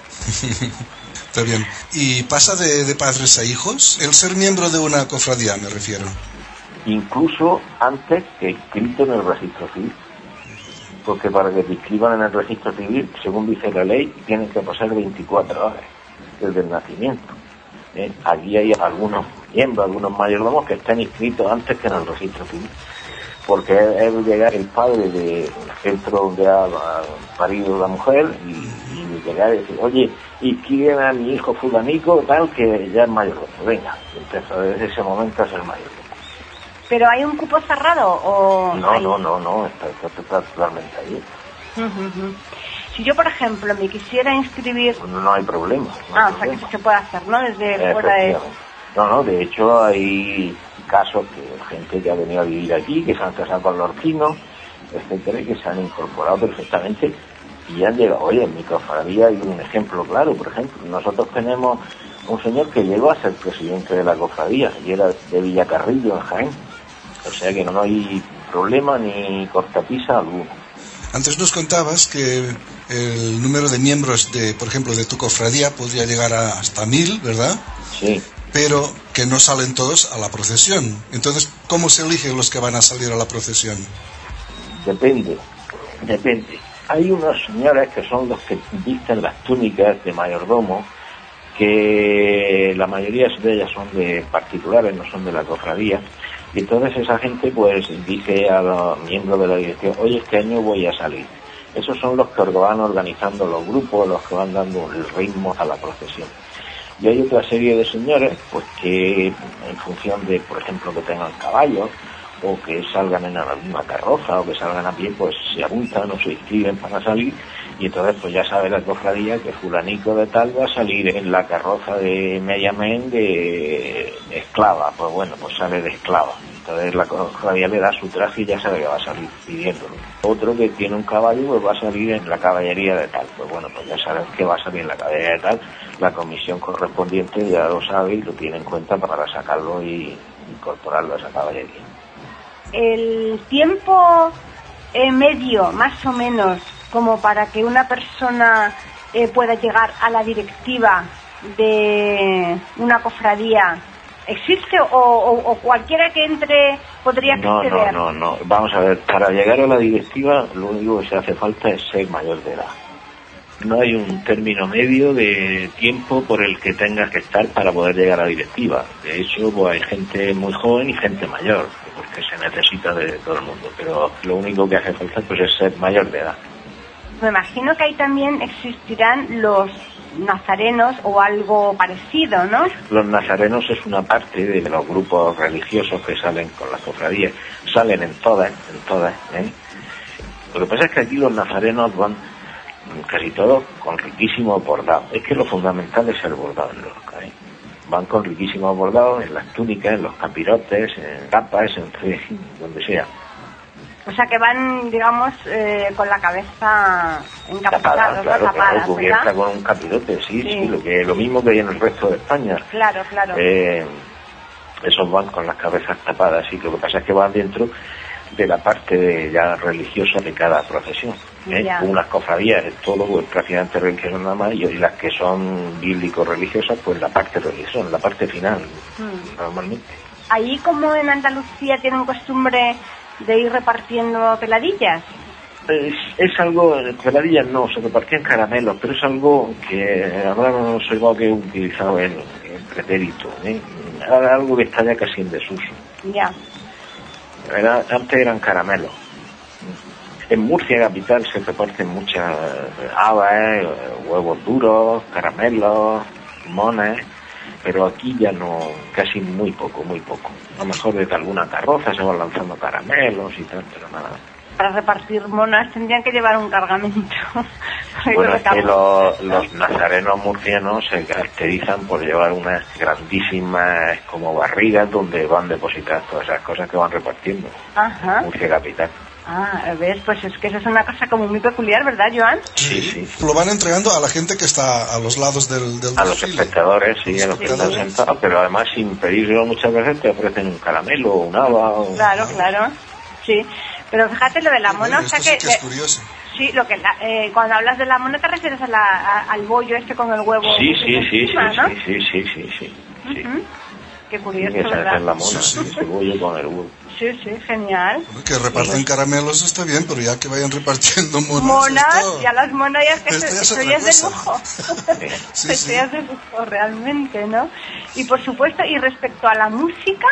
Está bien. ¿Y pasa de, de padres a hijos? El ser miembro de una cofradía, me refiero. Incluso antes que inscrito en el registro civil. Porque para que te inscriban en el registro civil, según dice la ley, tienen que pasar veinticuatro horas desde el nacimiento. ¿eh? Aquí hay algunos miembros, algunos mayordomos que están inscritos antes que en el registro civil. Porque es llegar el padre del centro donde ha parido la mujer y, y llegar y decir, oye, inscriben a mi hijo fulanico, tal, que ya es mayordomo. Venga, empieza desde ese momento a ser mayordomo. ¿Pero hay un cupo cerrado o...? No, hay... no, no, no, está, está, está totalmente ahí. Uh-huh. Si yo, por ejemplo, me quisiera inscribir... No, no hay problema. No ah, hay o problema. sea, que se puede hacer, ¿no? Desde fuera de... No, no, de hecho hay casos que gente que ha venido a vivir aquí, que se han casado con lorquinos, etcétera, y que se han incorporado perfectamente y han llegado. Oye, en mi cofradía hay un ejemplo claro, por ejemplo, nosotros tenemos un señor que llegó a ser presidente de la cofradía y era de Villacarrillo, en Jaén. O sea que no hay problema ni cortapisa alguno. Antes nos contabas que el número de miembros de, por ejemplo, de tu cofradía podría llegar a hasta mil, ¿verdad? Sí. pero que no salen todos a la procesión. Entonces, ¿cómo se eligen los que van a salir a la procesión? Depende, depende. Hay unos señores que son los que visten las túnicas de mayordomo, que la mayoría de ellas son de particulares, no son de la cofradía, y entonces esa gente pues dice a los miembros de la dirección: oye, este año voy a salir. Esos son los que van organizando los grupos, los que van dando el ritmo a la procesión. Y hay otra serie de señores pues que en función de, por ejemplo, que tengan caballos o que salgan en alguna carroza o que salgan a pie, pues se apuntan o se inscriben para salir, y entonces pues ya sabe la cofradía que fulanico de tal va a salir en la carroza de Mediamén de esclava. Pues bueno, pues sale de esclava. Entonces la cofradía le da su traje y ya sabe que va a salir pidiéndolo. Otro que tiene un caballo pues va a salir en la caballería de tal. Pues bueno, pues ya sabes que va a salir en la caballería de tal. La comisión correspondiente ya lo sabe y lo tiene en cuenta para sacarlo y incorporarlo a esa caballería. El tiempo eh, medio, más o menos, como para que una persona eh, pueda llegar a la directiva de una cofradía, ¿existe o, o, o cualquiera que entre podría acceder? No, no, no, no. Vamos a ver, para llegar a la directiva lo único que se hace falta es ser mayor de edad. No hay un término medio de tiempo por el que tengas que estar para poder llegar a la directiva. De hecho, pues hay gente muy joven y gente mayor, porque se necesita de todo el mundo, pero lo único que hace falta pues es ser mayor de edad. Me imagino que ahí también existirán los nazarenos o algo parecido, ¿no? Los nazarenos es una parte de los grupos religiosos que salen con las cofradías, salen en todas, en todas, ¿eh? Lo que pasa es que aquí los nazarenos van casi todos con riquísimos bordados. Es que lo fundamental es el bordado en Lorca, ¿eh? Van con riquísimos bordados en las túnicas, en los capirotes, en capas, en fin, donde sea. O sea que van, digamos, eh, con la cabeza encapuzados, tapada, claro, tapadas, claro, cubierta ¿verdad? con un capirote, sí, Sí. sí, lo que lo mismo que hay en el resto de España. Claro, claro. Eh, esos van con las cabezas tapadas, sí. Lo que pasa es que van dentro de la parte de, ya religiosa de cada procesión. ¿eh? Unas cofradías es todo pues, prácticamente religioso nada más, y las que son bíblico-religiosas, pues la parte religiosa, la parte final, hmm. normalmente. Ahí, como en Andalucía, tienen costumbre de ir repartiendo peladillas. Es, es algo, peladillas no, se repartían caramelos, pero es algo que ahora no sé lo que he utilizado en, en pretérito, ¿eh? Algo que está ya casi en desuso. Ya. Era, antes eran caramelos. En Murcia capital se reparten muchas habas, eh, huevos duros, caramelos, mones, pero aquí ya no, casi muy poco, muy poco. A lo mejor desde alguna carroza se van lanzando caramelos y tal, pero nada. Para repartir monas tendrían que llevar un cargamento. Bueno, es que los, los nazarenos murcianos se caracterizan por llevar unas grandísimas como barrigas donde van depositadas todas esas cosas que van repartiendo. Ajá. Murcia capital. Ah, ¿ves? Pues es que eso es una cosa como muy peculiar, ¿verdad, Joan? Sí, sí. sí. Lo van entregando a la gente que está a los lados del, del A los espectadores, sí, a los que están sentados, pero además sin pedírselo muchas veces te ofrecen un caramelo, un haba o... Claro, claro, sí. Pero fíjate lo de la mona, bueno, o sea que... que... Sí, que es curioso. Sí, lo que la, eh, cuando hablas de la mona te refieres a la, a, al bollo este con el huevo. Sí, sí, sí, encima, sí, ¿no? sí, sí, sí, sí, sí, sí. Uh-huh. Qué curioso, sí, esa, ¿verdad? esa es la mona, sí, sí. ese bollo con el huevo. Sí, sí, genial. Que reparten sí. caramelos está bien, pero ya que vayan repartiendo monas... Monas, esto, ya las monas ya es que esto eso ya ya es es de lujo. sí, Esto sí. ya es de lujo, realmente, ¿no? Y por supuesto, y respecto a la música...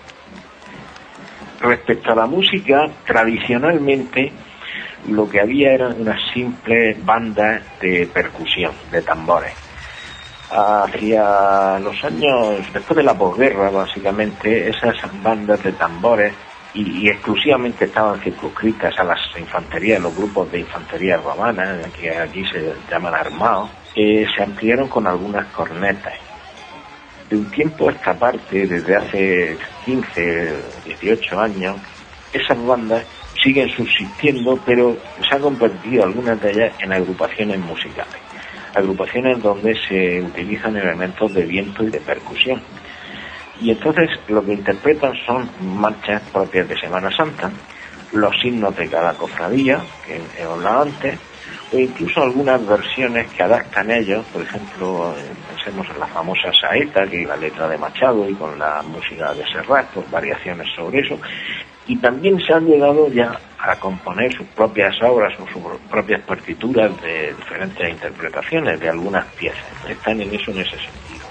Respecto a la música, tradicionalmente lo que había eran unas simples bandas de percusión, de tambores. Hacia los años, después de la posguerra, básicamente, esas bandas de tambores, y, y exclusivamente estaban circunscritas a las infanterías, los grupos de infantería romana, que aquí se llaman armados, eh, se ampliaron con algunas cornetas. De un tiempo a esta parte, desde hace quince, dieciocho años, esas bandas siguen subsistiendo, pero se han convertido algunas de ellas en agrupaciones musicales. Agrupaciones donde se utilizan elementos de viento y de percusión. Y entonces lo que interpretan son marchas propias de Semana Santa, los himnos de cada cofradía, que he hablado antes, o incluso algunas versiones que adaptan ellos. Por ejemplo, en pensemos en la famosa saeta, que es la letra de Machado, y con la música de Serrat, pues variaciones sobre eso. Y también se han llegado ya a componer sus propias obras o sus propias partituras de diferentes interpretaciones de algunas piezas. Están en eso en ese sentido.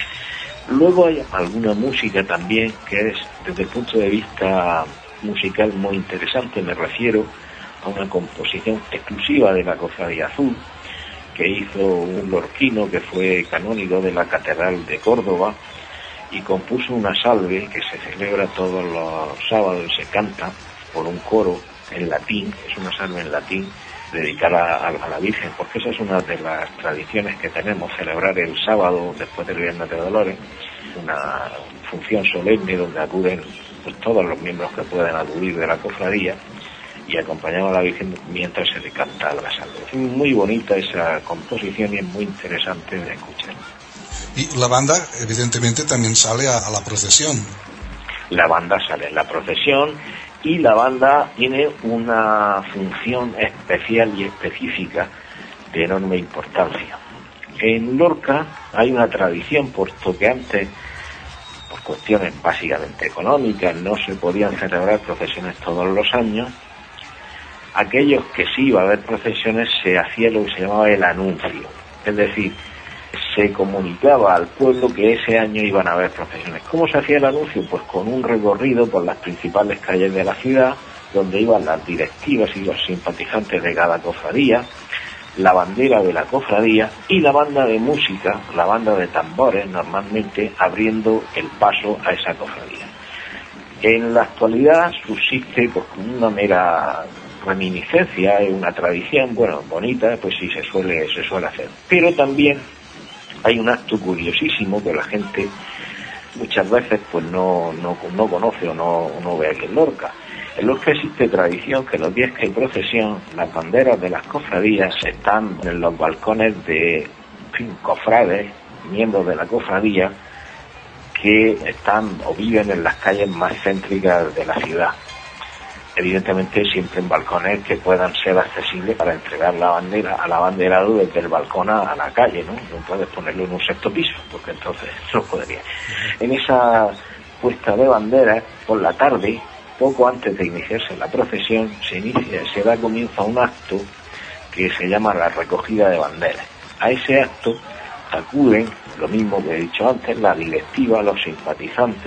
Luego hay alguna música también que es, desde el punto de vista musical, muy interesante. Me refiero a una composición exclusiva de la Cofradía Azul, que hizo un lorquino que fue canónigo de la Catedral de Córdoba, y compuso una salve que se celebra todos los sábados y se canta por un coro en latín. Es una salve en latín dedicada a, a la Virgen, porque esa es una de las tradiciones que tenemos, celebrar el sábado después del Viernes de Dolores, una función solemne donde acuden pues todos los miembros que pueden acudir de la cofradía, y acompañamos a la Virgen mientras se le canta la salve. Es muy bonita esa composición y es muy interesante de escuchar. Y la banda, evidentemente, también sale a, a la procesión. La banda sale en la procesión, y la banda tiene una función especial y específica de enorme importancia. En Lorca hay una tradición, puesto que antes, por cuestiones básicamente económicas, no se podían celebrar procesiones todos los años. Aquellos que sí iba a haber procesiones, se hacía lo que se llamaba el anuncio, es decir, se comunicaba al pueblo que ese año iban a haber procesiones. ¿Cómo se hacía el anuncio? Pues con un recorrido por las principales calles de la ciudad, donde iban las directivas y los simpatizantes de cada cofradía, la bandera de la cofradía y la banda de música, la banda de tambores, normalmente abriendo el paso a esa cofradía. En la actualidad subsiste pues una mera reminiscencia, una tradición, bueno, bonita, pues sí se suele, se suele hacer. Pero también hay un acto curiosísimo que la gente muchas veces pues no, no, no conoce o no, no ve aquí en Lorca. En Lorca existe tradición que los días que hay procesión, las banderas de las cofradías están en los balcones de, en fin, cofrades, miembros de la cofradía, que están o viven en las calles más céntricas de la ciudad. Evidentemente siempre en balcones que puedan ser accesibles para entregar la bandera al abanderado desde el balcón a la calle, ¿no? No puedes ponerlo en un sexto piso, porque entonces no podría. En esa puesta de banderas, por la tarde, poco antes de iniciarse la procesión, se inicia, se da comienzo a un acto que se llama la recogida de banderas. A ese acto acuden, lo mismo que he dicho antes, la directiva, los simpatizantes,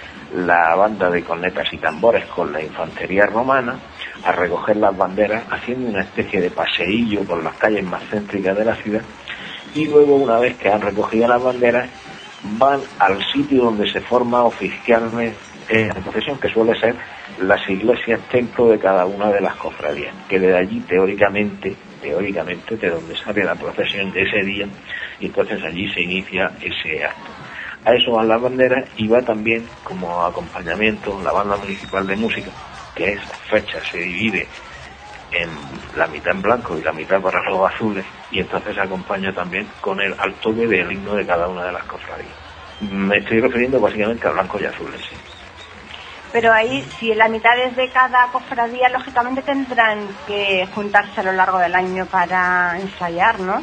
la banda de cornetas y tambores con la infantería romana, a recoger las banderas, haciendo una especie de paseillo por las calles más céntricas de la ciudad, y luego, una vez que han recogido las banderas, van al sitio donde se forma oficialmente la procesión, que suele ser las iglesias templo de cada una de las cofradías, que de allí teóricamente, teóricamente de donde sale la procesión de ese día, y entonces allí se inicia ese acto. A eso van las banderas, y va también como acompañamiento la banda municipal de música, que esa fecha se divide en la mitad en blanco y la mitad para los azules, y entonces acompaña también con el al toque del himno de cada una de las cofradías. Me estoy refiriendo básicamente a blanco y azules, sí. Pero ahí, si la mitad es de cada cofradía, lógicamente tendrán que juntarse a lo largo del año para ensayar, ¿no?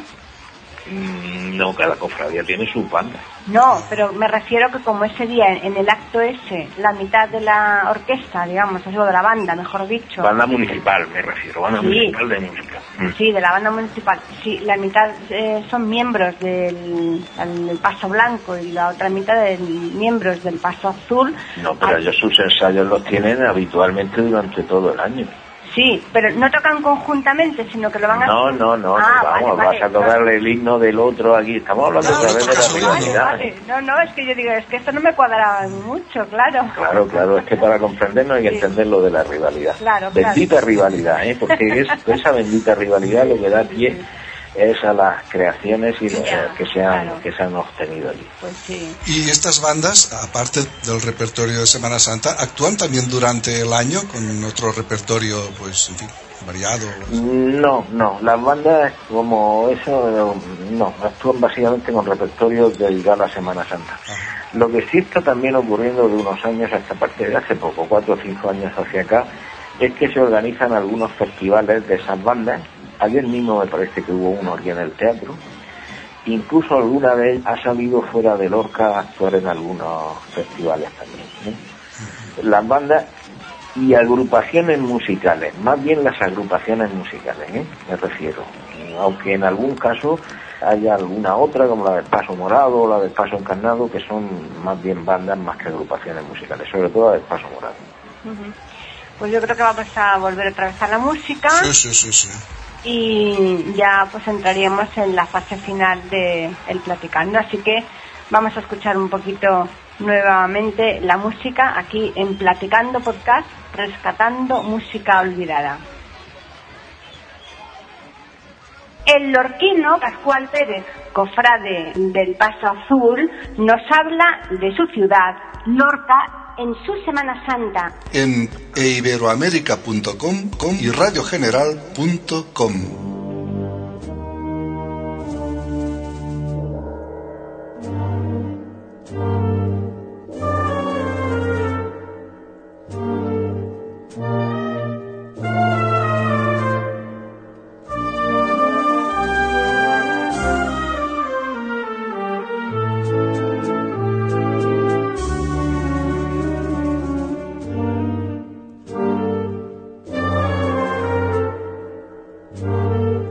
No, cada cofradía tiene su banda. No, pero me refiero que como ese día, en el acto ese, la mitad de la orquesta, digamos, es lo de la banda, mejor dicho. Banda municipal, me refiero, banda sí. municipal de música. Sí, de la banda municipal. Sí, la mitad eh, son miembros del, del Paso Blanco y la otra mitad de miembros del Paso Azul. No, pero ellos sus ensayos los tienen habitualmente durante todo el año. Sí, pero no tocan conjuntamente, sino que lo van a... No, no, no, ah, no vamos, vale, vas vale, a tocarle no. el himno del otro aquí. Estamos hablando no, otra vez de la rivalidad. Vale, vale. No, no, es que yo digo, es que esto no me cuadraba mucho, claro. Claro, claro, es que para comprendernos hay que sí. entender lo de la rivalidad. Claro, bendita claro. rivalidad, ¿eh? Porque es, esa bendita rivalidad lo que da pie es a las creaciones y sí, ya, que se han claro. que se han obtenido allí. Pues sí. Y estas bandas, aparte del repertorio de Semana Santa, actúan también durante el año con otro repertorio, pues, en fin, variado. No, no, las bandas como eso, no, actúan básicamente con repertorios dedicados a la Semana Santa. Ajá. Lo que sí está también ocurriendo de unos años hasta parte de hace poco, cuatro o cinco años hacia acá, es que se organizan algunos festivales de esas bandas. Ayer mismo me parece que hubo uno aquí en el teatro, incluso alguna vez ha salido fuera de Lorca a actuar en algunos festivales también, ¿eh? Las bandas y agrupaciones musicales, más bien las agrupaciones musicales, ¿eh? me refiero, aunque en algún caso haya alguna otra como la del Paso Morado o la del Paso Encarnado, que son más bien bandas más que agrupaciones musicales, sobre todo la del Paso Morado. Uh-huh. Pues yo creo que vamos a volver otra vez a la música. Sí, sí, sí, sí. Y ya pues entraríamos en la fase final de el Platicando, así que vamos a escuchar un poquito nuevamente la música aquí en Platicando Podcast, rescatando música olvidada. El lorquino Pascual Pérez, cofrade del Paso Azul, nos habla de su ciudad, Lorca, en su Semana Santa. En eiberoamerica punto com y radiogeneral punto com. Thank you.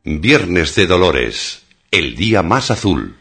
Viernes de Dolores, el día más azul.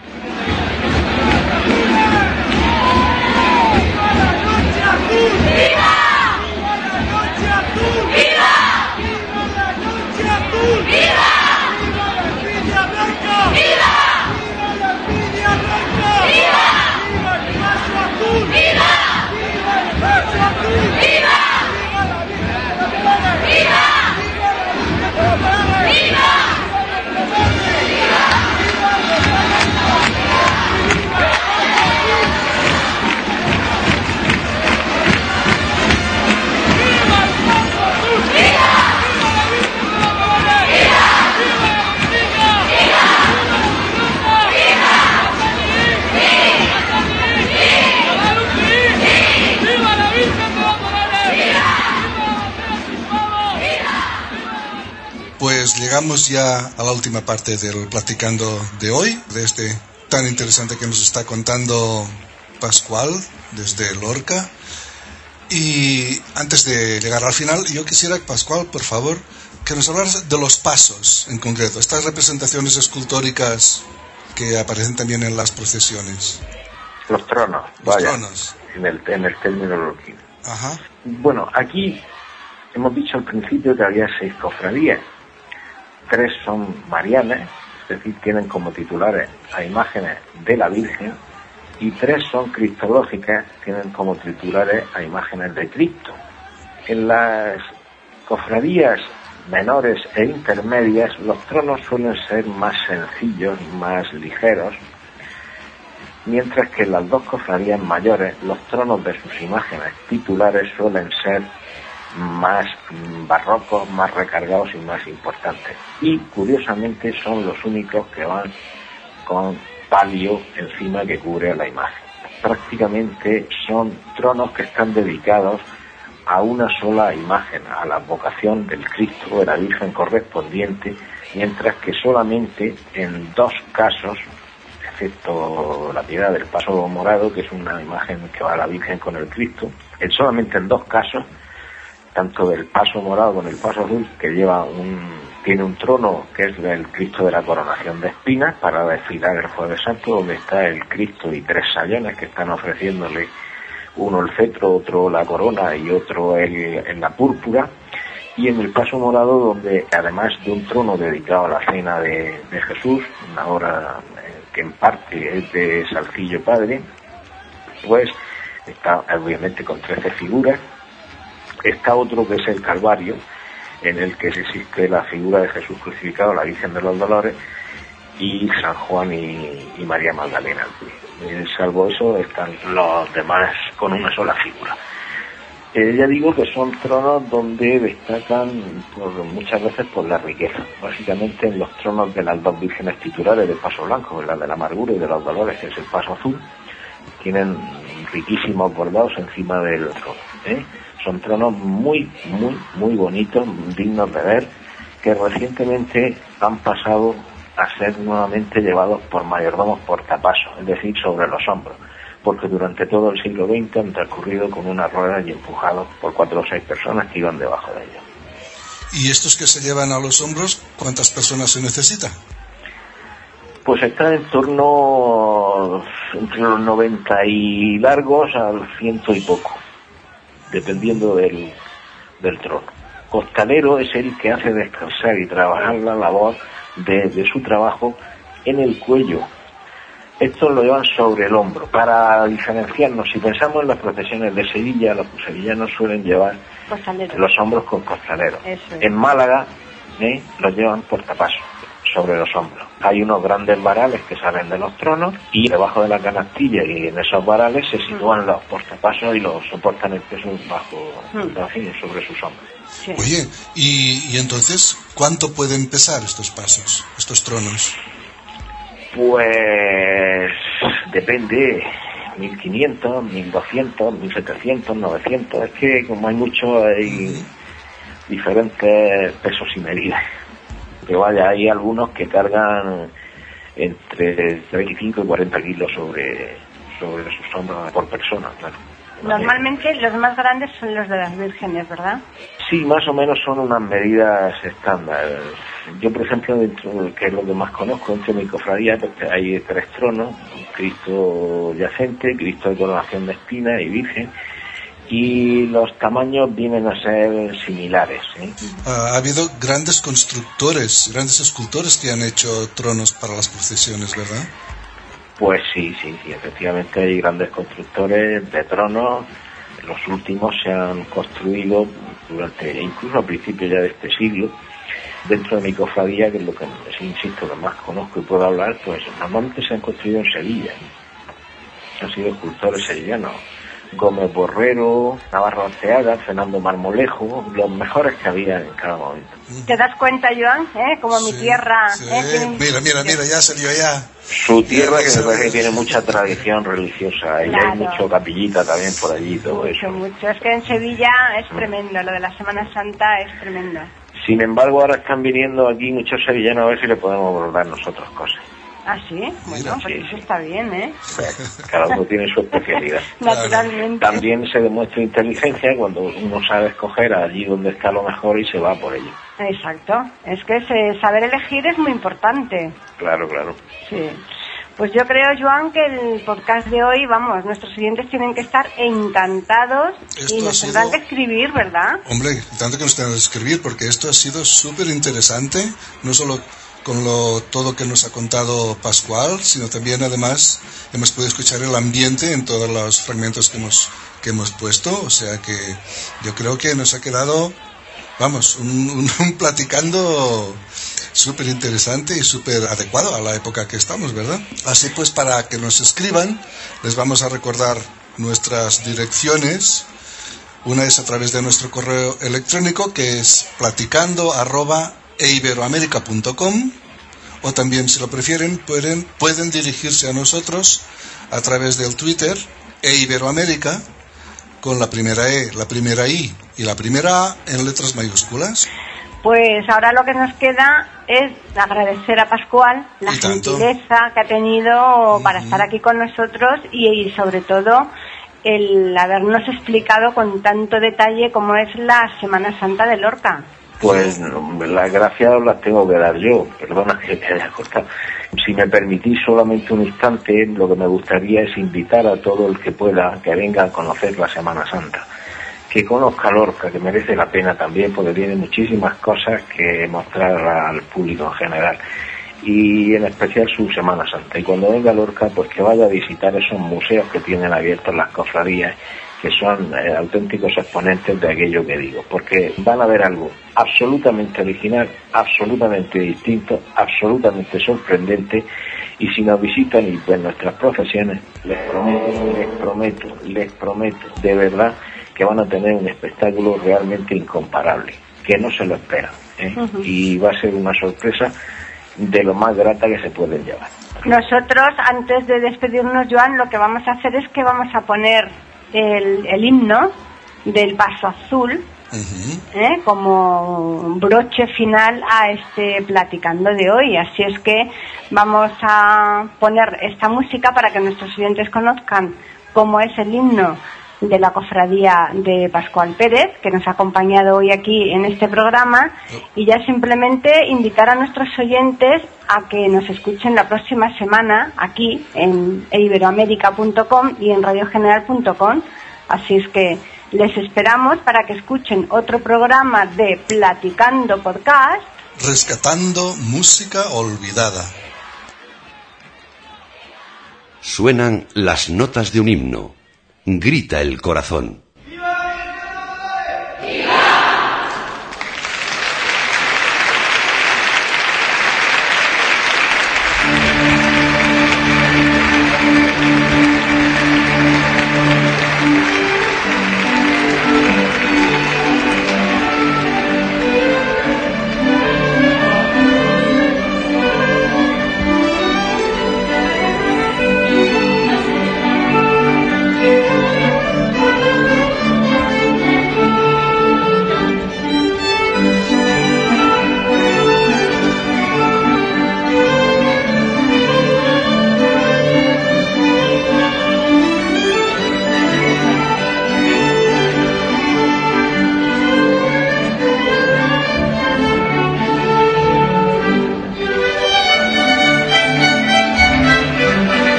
Pues llegamos ya a la última parte del Platicando de hoy, de este tan interesante que nos está contando Pascual desde Lorca. Y antes de llegar al final, yo quisiera, Pascual, por favor, que nos hablaras de los pasos en concreto, estas representaciones escultóricas que aparecen también en las procesiones. Los tronos, los vaya, tronos. En el, en el término lorquino. Ajá. Bueno, aquí hemos dicho al principio que había seis cofradías. Tres son marianas, es decir, tienen como titulares a imágenes de la Virgen, y tres son cristológicas, tienen como titulares a imágenes de Cristo. En las cofradías menores e intermedias, los tronos suelen ser más sencillos, más ligeros, mientras que en las dos cofradías mayores, los tronos de sus imágenes titulares suelen ser más barrocos, más recargados y más importantes. Y curiosamente son los únicos que van con palio encima que cubre a la imagen. Prácticamente son tronos que están dedicados a una sola imagen, a la vocación del Cristo o de la Virgen correspondiente, mientras que solamente en dos casos, excepto la piedad del Paso Morado, que es una imagen que va a la Virgen con el Cristo, en solamente en dos casos, tanto del Paso Morado con el Paso Azul, que lleva un, tiene un trono que es el Cristo de la Coronación de Espinas para desfilar el Jueves Santo, donde está el Cristo y tres sayones que están ofreciéndole uno el cetro, otro la corona y otro el, en la púrpura, y en el Paso Morado, donde además de un trono dedicado a la cena de, de Jesús, una obra que en parte es de Salcillo Padre, pues está obviamente con trece figuras. Está otro que es el Calvario, en el que existe la figura de Jesús crucificado, la Virgen de los Dolores, y San Juan y, y María Magdalena. Eh, salvo eso, están los demás con una sola figura. Eh, ya digo que son tronos donde destacan por, muchas veces por la riqueza. Básicamente en los tronos de las dos vírgenes titulares del Paso Blanco, la de la Amargura y de los Dolores, que es el Paso Azul, tienen riquísimos bordados encima del trono, ¿eh? Son tronos muy, muy, muy bonitos, dignos de ver, que recientemente han pasado a ser nuevamente llevados por mayordomos portapasos, es decir, sobre los hombros, porque durante todo el siglo veinte han transcurrido con una rueda y empujados por cuatro o seis personas que iban debajo de ellos. ¿Y estos que se llevan a los hombros, cuántas personas se necesita? Pues están en torno entre los noventa y largos al ciento y poco, dependiendo del, del trono. Costalero es el que hace descansar y trabajar la labor de, de su trabajo en el cuello. Estos lo llevan sobre el hombro. Para diferenciarnos, si pensamos en las procesiones de Sevilla, los sevillanos suelen llevar costalero, los hombros con costalero. Eso es. En Málaga ¿eh? los llevan portapasos, sobre los hombros. Hay unos grandes varales que salen de los tronos y debajo de la canastilla y en esos varales se sitúan los portapasos y los soportan el peso bajo, mm. sobre sus hombros. Sí. Oye, y, y entonces, ¿cuánto pueden pesar estos pasos, estos tronos? Pues depende, mil quinientos, mil doscientos, mil setecientos, novecientos, es que como hay mucho, hay mm. diferentes pesos y medidas. Que vaya, hay algunos que cargan entre veinticinco y cuarenta kilos sobre, sobre sus hombros por persona, claro. Normalmente los más grandes son los de las vírgenes, ¿verdad? Sí, más o menos son unas medidas estándar. Yo, por ejemplo, dentro, que es lo que más conozco, dentro de mi cofradía, pues hay tres tronos: Cristo yacente, Cristo de coronación de espinas y Virgen, y los tamaños vienen a ser similares, ¿eh? Ha habido grandes constructores, grandes escultores que han hecho tronos para las procesiones, ¿verdad? Pues sí, sí, sí, efectivamente hay grandes constructores de tronos. Los últimos se han construido durante, incluso a principios ya de este siglo, dentro de mi cofradía, que es lo que, insisto, que más conozco y puedo hablar, pues normalmente se han construido en Sevilla. Han sido escultores sevillanos: Gómez Borrero, Navarro Arteaga, Fernando Marmolejo, los mejores que había en cada momento. ¿Te das cuenta, Joan? ¿Eh? Como Sí, mi tierra. sí. ¿eh? Tiene... Mira, mira, mira, ya salió ya. Su tierra, que me parece que tiene mucha tradición religiosa, y Claro. hay mucho capillita también por allí, todo Mucho, eso. mucho. Es que en Sevilla es tremendo, lo de la Semana Santa es tremendo. Sin embargo, ahora están viniendo aquí muchos sevillanos a ver si le podemos abordar nosotros cosas. ¿Ah, sí? Bueno, Mira, pues sí, eso sí. está bien, ¿eh? Cada uno tiene su especialidad. Naturalmente. También se demuestra inteligencia cuando uno sabe escoger allí donde está lo mejor y se va por ello. Exacto. Es que ese saber elegir es muy importante. Claro, claro. Sí. Pues yo creo, Joan, que el podcast de hoy, vamos, nuestros oyentes tienen que estar encantados Esto y ha nos sido- tendrán que escribir, ¿verdad? Hombre, tanto que nos tengan que escribir, porque esto ha sido súper interesante, no solo con lo, todo que nos ha contado Pascual, sino también, además, hemos podido escuchar el ambiente en todos los fragmentos que hemos, que hemos puesto, o sea que yo creo que nos ha quedado, vamos, un, un, un platicando súper interesante y súper adecuado a la época que estamos, ¿verdad? Así pues, para que nos escriban, les vamos a recordar nuestras direcciones. Una es a través de nuestro correo electrónico, que es platicando arroba eiberoamerica punto com, o también, si lo prefieren, pueden, pueden dirigirse a nosotros a través del Twitter eiberoamerica, con la primera E, la primera I y la primera A en letras mayúsculas. Pues ahora lo que nos queda es agradecer a Pascual la Y tanto. gentileza que ha tenido para estar aquí con nosotros y, y sobre todo el habernos explicado con tanto detalle cómo es la Semana Santa de Lorca. Pues las gracias las tengo que dar yo, perdona que te haya cortado. Si me permitís solamente un instante, lo que me gustaría es invitar a todo el que pueda que venga a conocer la Semana Santa, que conozca Lorca, que merece la pena también, porque tiene muchísimas cosas que mostrar al público en general, y en especial su Semana Santa. Y cuando venga a Lorca, pues que vaya a visitar esos museos que tienen abiertos las cofradías, que son eh, auténticos exponentes de aquello que digo, porque van a ver algo absolutamente original, absolutamente distinto, absolutamente sorprendente, y si nos visitan y ven nuestras profesiones, les prometo, les prometo, les prometo, de verdad, que van a tener un espectáculo realmente incomparable, que no se lo esperan, ¿eh? Uh-huh. Y va a ser una sorpresa de lo más grata que se pueden llevar. Nosotros, antes de despedirnos, Joan, lo que vamos a hacer es que vamos a poner el, el himno del Paso Azul, uh-huh. ¿eh? como broche final a este platicando de hoy. Así es que vamos a poner esta música para que nuestros oyentes conozcan cómo es el himno de la cofradía de Pascual Pérez, que nos ha acompañado hoy aquí en este programa, y ya simplemente invitar a nuestros oyentes a que nos escuchen la próxima semana aquí en eiberoamerica punto com y en radio general punto com. Así es que les esperamos para que escuchen otro programa de Platicando Podcast, rescatando música olvidada. Suenan las notas de un himno. Grita el corazón. Thank you.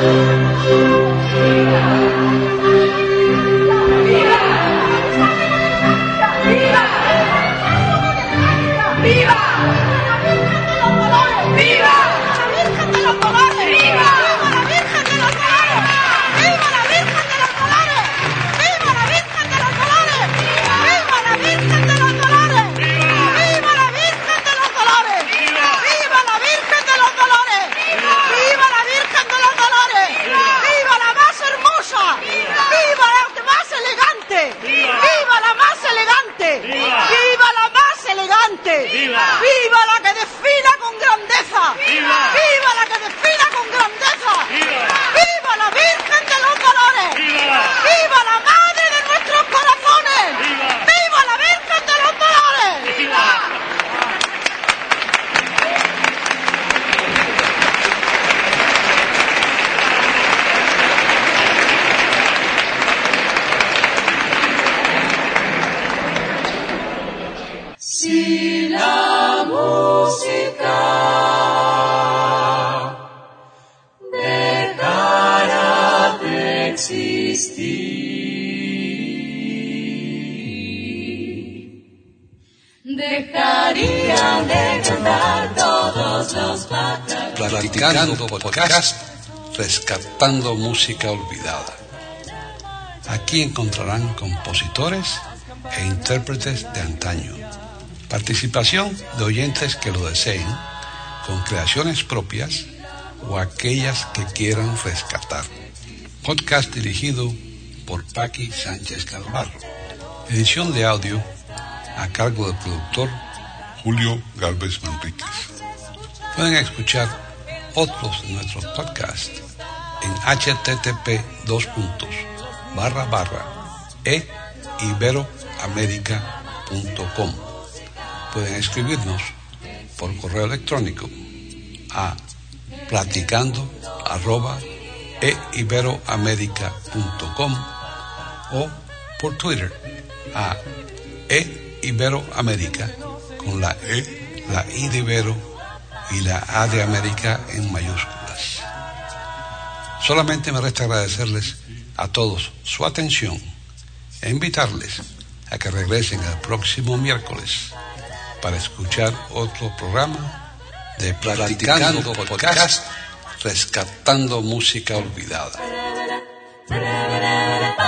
Platicando podcast, rescatando música olvidada. Aquí encontrarán compositores e intérpretes de antaño. Participación de oyentes que lo deseen, con creaciones propias o aquellas que quieran rescatar. Podcast dirigido por Paqui Sánchez Galvarro. Edición de audio a cargo del productor Julio Galvez Manríquez. Pueden escuchar otros de nuestros podcasts en http dos puntos barra barra e iberoamerica punto com. Pueden escribirnos por correo electrónico a platicando arroba e iberoamerica punto com o por Twitter a e iberoamerica con la E, la I de Ibero y la A de América en mayúsculas. Solamente me resta agradecerles a todos su atención e invitarles a que regresen el próximo miércoles para escuchar otro programa de Platicando Podcast, rescatando música olvidada.